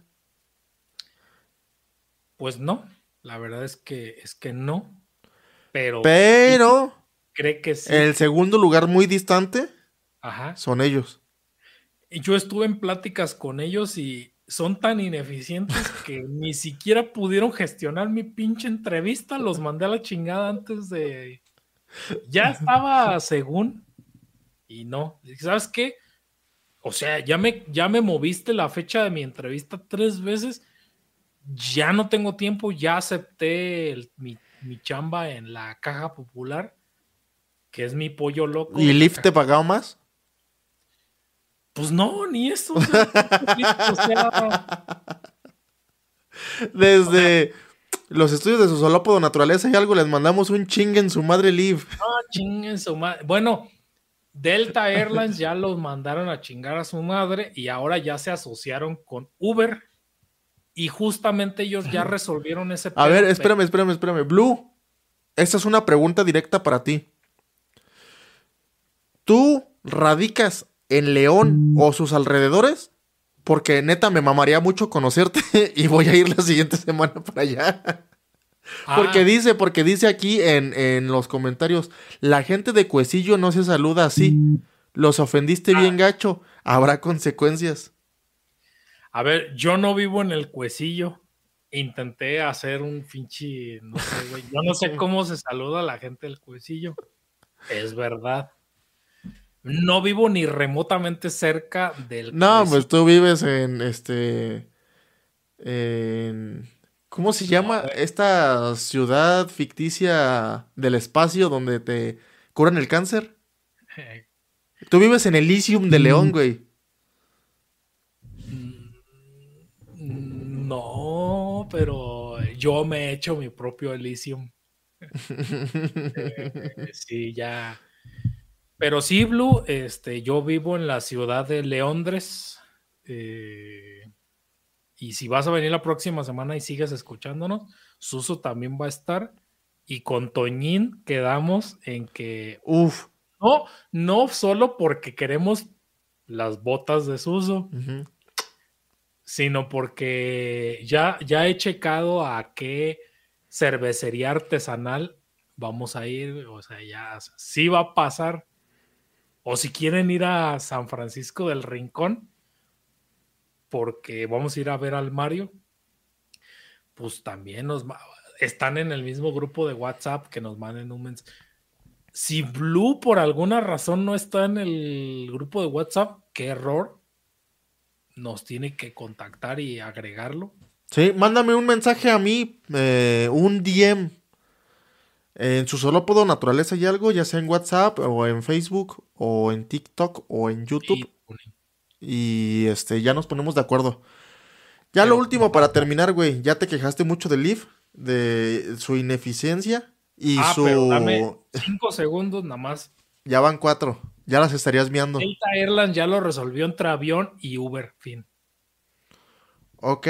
Pues no, la verdad es que es que no, pero Pero cree que sí. el segundo lugar muy distante Ajá. son ellos. Y yo estuve en pláticas con ellos y son tan ineficientes que ni siquiera pudieron gestionar mi pinche entrevista. Los mandé a la chingada antes de... Ya estaba según y no. ¿Sabes qué? O sea, ya me, ya me moviste la fecha de mi entrevista tres veces. Ya no tengo tiempo. Ya acepté el- mi, mi chamba en la Caja Popular, que es mi pollo loco. ¿Y de la Lyft te Caja- pagaba más? Pues no, ni esto. O sea, o sea, Desde los estudios de Sociolópodo Naturaleza y algo les mandamos un chingue en su madre live. no, chinguen su madre. Bueno, Delta Airlines ya los mandaron a chingar a su madre y ahora ya se asociaron con Uber y justamente ellos ya resolvieron ese A pedo, ver, espérame, espérame, espérame. Blue, esta es una pregunta directa para ti. ¿Tú radicas en León o sus alrededores? Porque neta me mamaría mucho conocerte y voy a ir la siguiente semana para allá. Ah, Porque dice, porque dice aquí en, en los comentarios, la gente de Cuecillo no se saluda así. Los ofendiste bien gacho. Habrá consecuencias. a ver, yo no vivo en el Cuecillo. Intenté hacer un finchi, no sé, güey. Yo no sé cómo se saluda a la gente del Cuecillo. Es verdad. No vivo ni remotamente cerca del No, Cuecillo. pues tú vives en este... en- ¿cómo se llama? Esta ciudad ficticia del espacio donde te curan el cáncer. Tú vives en Elysium de León, güey. No, pero yo me he hecho mi propio Elysium. Eh, sí, ya. Pero sí, Blue, este, yo vivo en la ciudad de Leondres. eh, y si vas a venir la próxima semana y sigues escuchándonos, Suso también va a estar. Y con Toñín quedamos en que Uf. no, no solo porque queremos las botas de Suso, Ujú. sino porque ya, ya he checado a qué cervecería artesanal vamos a ir, o sea, ya sí va a pasar. O si quieren ir a San Francisco del Rincón, porque vamos a ir a ver al Mario, pues también nos va- están en el mismo grupo de WhatsApp que nos manden un mensaje. Si Blue por alguna razón no está en el grupo de WhatsApp, qué error, nos tiene que contactar y agregarlo. Sí, mándame un mensaje a mí, eh, un D M. En su Sociolópodo Naturaleza y algo, ya sea en WhatsApp o en Facebook o en TikTok o en YouTube. Y, Y este, ya nos ponemos de acuerdo. Ya lo Pero- último para terminar, güey. Ya te quejaste mucho de Leaf, de su ineficiencia y ah, su... pero dame cinco segundos nada más. Ya van cuatro. Ya las estarías viendo. Delta Airlines ya lo resolvió entre avión y Uber, fin. Ok.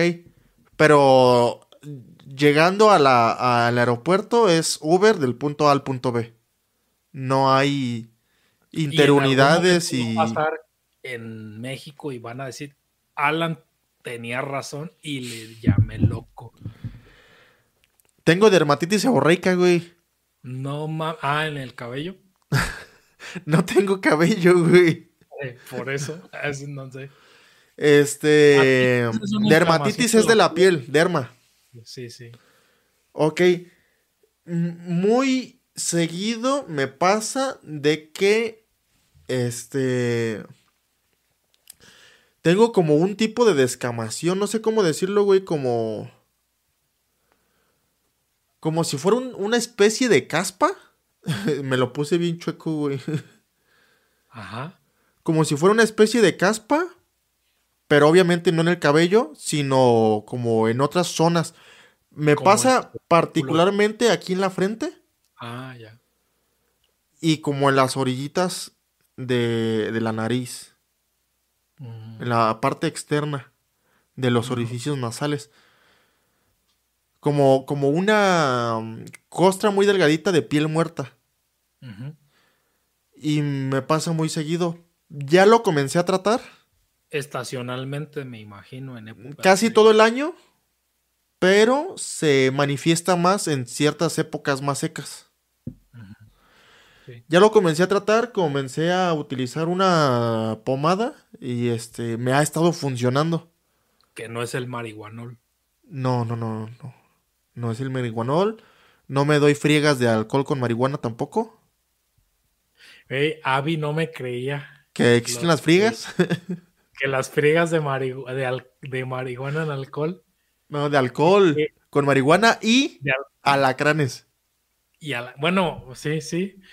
Pero llegando a la, al aeropuerto es Uber del punto A al punto B. No hay interunidades y... en algún y... momento va a pasar en México y van a decir, Alan tenía razón y le llamé loco. Tengo dermatitis seborreica, güey. No mames. Ah, en el cabello. No tengo cabello, güey. Eh, por eso, es, no sé. Este... Dermatitis es una Dermatitis inflamación es de la piel, derma. Sí, sí. Ok. M- Muy seguido me pasa de que... Este... Tengo como un tipo de descamación, no sé cómo decirlo, güey, como... Como si fuera un- una especie de caspa. Me lo puse bien chueco, güey. Ajá. Como si fuera una especie de caspa, pero obviamente no en el cabello, sino como en otras zonas. Me Como pasa en- particularmente aquí en la frente Ah, ya. y como en las orillitas de, de la nariz, Mm. en la parte externa de los Ujú. orificios nasales. Como, como una mm, costra muy delgadita de piel muerta. Ujú. Y me pasa muy seguido. Ya lo comencé a tratar Estacionalmente, me imagino, en época casi de- todo el año, pero se manifiesta más en ciertas épocas más secas. Sí. Ya lo comencé a tratar, comencé a utilizar una pomada y este me ha estado funcionando. Que no es el marihuanol. No, no, no, no. No es el marihuanol. No me doy friegas de alcohol con marihuana tampoco. Ey, Abby no me creía Que existen las friegas. que las friegas de, marihu- de, al- de marihuana en alcohol No, de alcohol Eh, con marihuana y de al- alacranes. y a la- bueno, sí, sí.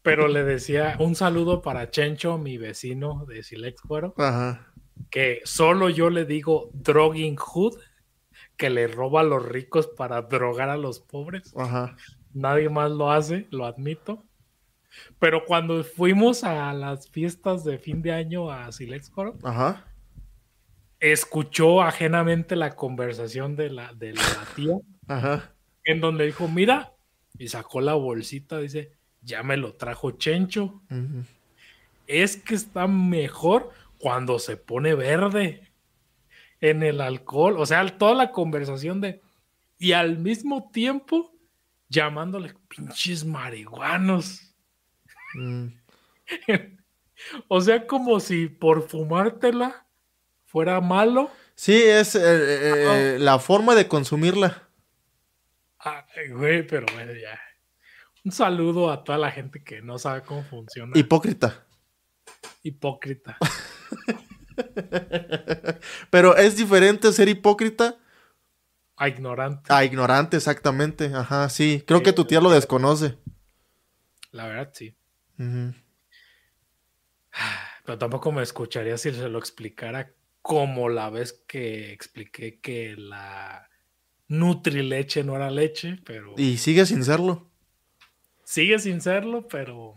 Pero le decía un saludo para Chencho, mi vecino de Silexcuaro, Ajá. que solo yo le digo Drogging Hood, que le roba a los ricos para drogar a los pobres. Ajá. Nadie más lo hace, lo admito. Pero cuando fuimos a las fiestas de fin de año a Silexcuaro, Ajá. escuchó ajenamente la conversación de la, de la tía, Ajá. en donde dijo, mira, y sacó la bolsita, dice, ya me lo trajo Chencho. Uh-huh. Es que está mejor cuando se pone verde en el alcohol. O sea, toda la conversación de... Y al mismo tiempo, llamándole pinches marihuanos. Mm. O sea, como si por fumártela fuera malo. Sí, es eh, eh, la forma de consumirla. Ay, güey, pero bueno, ya. Un saludo a toda la gente que no sabe cómo funciona. Hipócrita. Hipócrita. Pero es diferente ser hipócrita A ignorante. a ignorante, exactamente. Ajá, sí. Creo que tu tía lo desconoce. La verdad, sí. Uh-huh. Pero tampoco me escucharía si se lo explicara como la vez que expliqué que la Nutrileche no era leche, pero... Y sigue sin serlo. Sigue sin serlo, pero...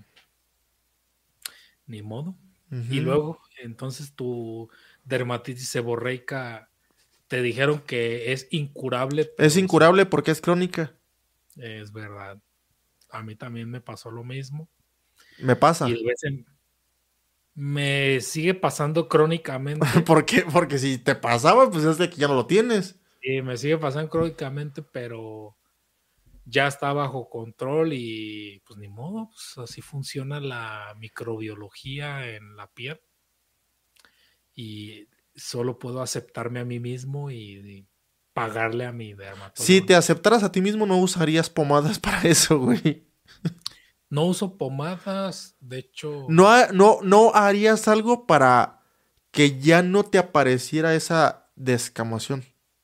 Ni modo. Uh-huh. Y luego, entonces tu dermatitis seborreica te dijeron que es incurable. Es incurable porque es crónica. Es verdad. A mí también me pasó lo mismo. Me pasa. Y a veces me sigue pasando crónicamente. ¿Por qué? Porque si te pasaba, pues es de que ya no lo tienes. Sí, me sigue pasando crónicamente, pero ya está bajo control y pues ni modo, pues así funciona la microbiología en la piel. Y solo puedo aceptarme a mí mismo y, y pagarle a mi dermatólogo. Si te aceptaras a ti mismo, no usarías pomadas para eso, güey. No uso pomadas, de hecho... No, ha- no, no harías algo para que ya no te apareciera esa descamación.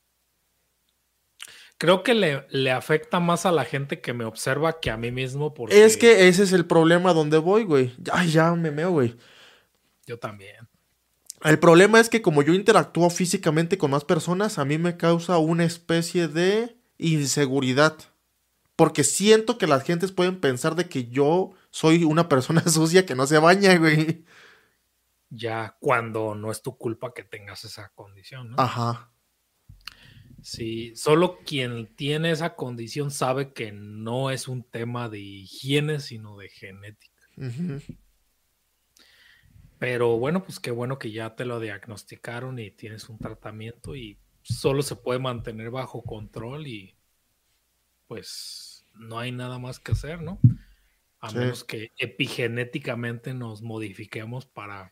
Creo que le, le afecta más a la gente que me observa que a mí mismo porque... Es que ese es el problema donde voy, güey. Ay, ya me meo, güey. Yo también. El problema es que como yo interactúo físicamente con más personas, a mí me causa una especie de inseguridad. Porque siento que las gentes pueden pensar de que yo soy una persona sucia que no se baña, güey. Ya cuando no es tu culpa que tengas esa condición, ¿no? Ajá. Sí, solo quien tiene esa condición sabe que no es un tema de higiene, sino de genética. Uh-huh. Pero bueno, pues qué bueno que ya te lo diagnosticaron y tienes un tratamiento y solo se puede mantener bajo control y pues no hay nada más que hacer, ¿no? A Sí. menos que epigenéticamente nos modifiquemos para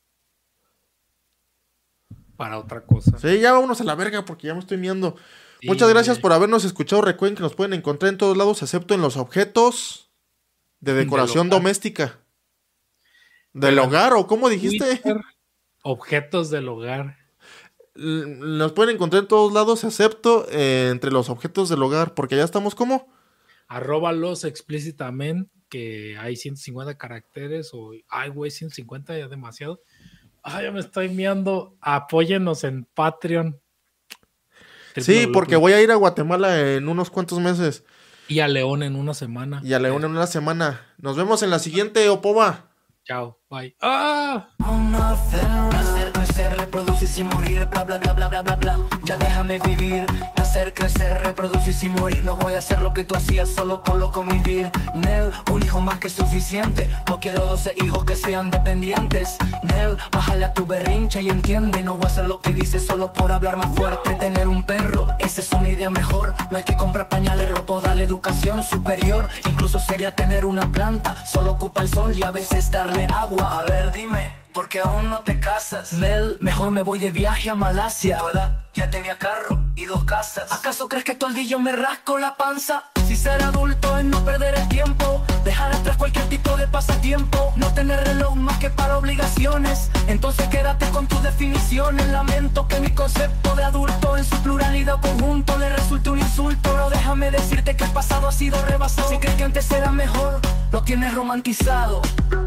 para otra cosa. Sí, ya vámonos a la verga porque ya me estoy miando. Sí. Muchas gracias por habernos escuchado. Recuerden que nos pueden encontrar en todos lados, excepto en los objetos de decoración Del hogar. doméstica. Del Pero- hogar, ¿o cómo dijiste? Twitter, objetos del hogar. L- Nos pueden encontrar en todos lados, excepto eh, entre los objetos del hogar, porque ya estamos como. Arróbalos explícitamente, que hay ciento cincuenta caracteres, o ay, güey, ciento cincuenta ya es demasiado. Ay, ya me estoy miando. Apóyennos en Patreon. Sí, porque voy a ir a Guatemala en unos cuantos meses. Y a León en una semana. Y a León en una semana. Nos vemos en la siguiente, Opova. Chao, bye. ¡Ah! Nacer, crecer, reproducir sin morir, bla bla bla bla bla bla bla. Ya déjame vivir. Nacer, crecer, reproducir sin morir. No voy a hacer lo que tú hacías solo por lo convivir. Nel, un hijo más que suficiente. No quiero doce hijos que sean dependientes. Nel, bájale a tu berrinche y entiende. No voy a hacer lo que dices solo por hablar más fuerte. Tener un perro, esa es una idea mejor. No hay que comprar pañales rotos, darle educación superior. Incluso sería tener una planta. Solo ocupa el sol y a veces darle agua. A ver, dime, ¿por qué aún no te casas? Mel, mejor me voy de viaje a Malasia. ¿Verdad? Ya tenía carro y dos casas. ¿Acaso crees que todo el día yo me rasco la panza? Si ser adulto es no perder el tiempo, dejar atrás cualquier tipo de pasatiempo, no tener reloj más que para obligaciones. Entonces quédate con tus definiciones. Lamento que mi concepto de adulto en su pluralidad o conjunto le resulte un insulto. Pero déjame decirte que el pasado ha sido rebasado. Si crees que antes era mejor, lo tienes romantizado.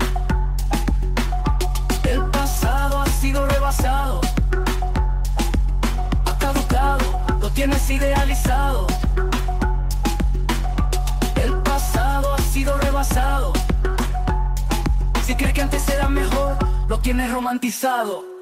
El pasado ha sido rebasado, ha caducado, lo tienes idealizado. El pasado ha sido rebasado. Si crees que antes era mejor, lo tienes romantizado.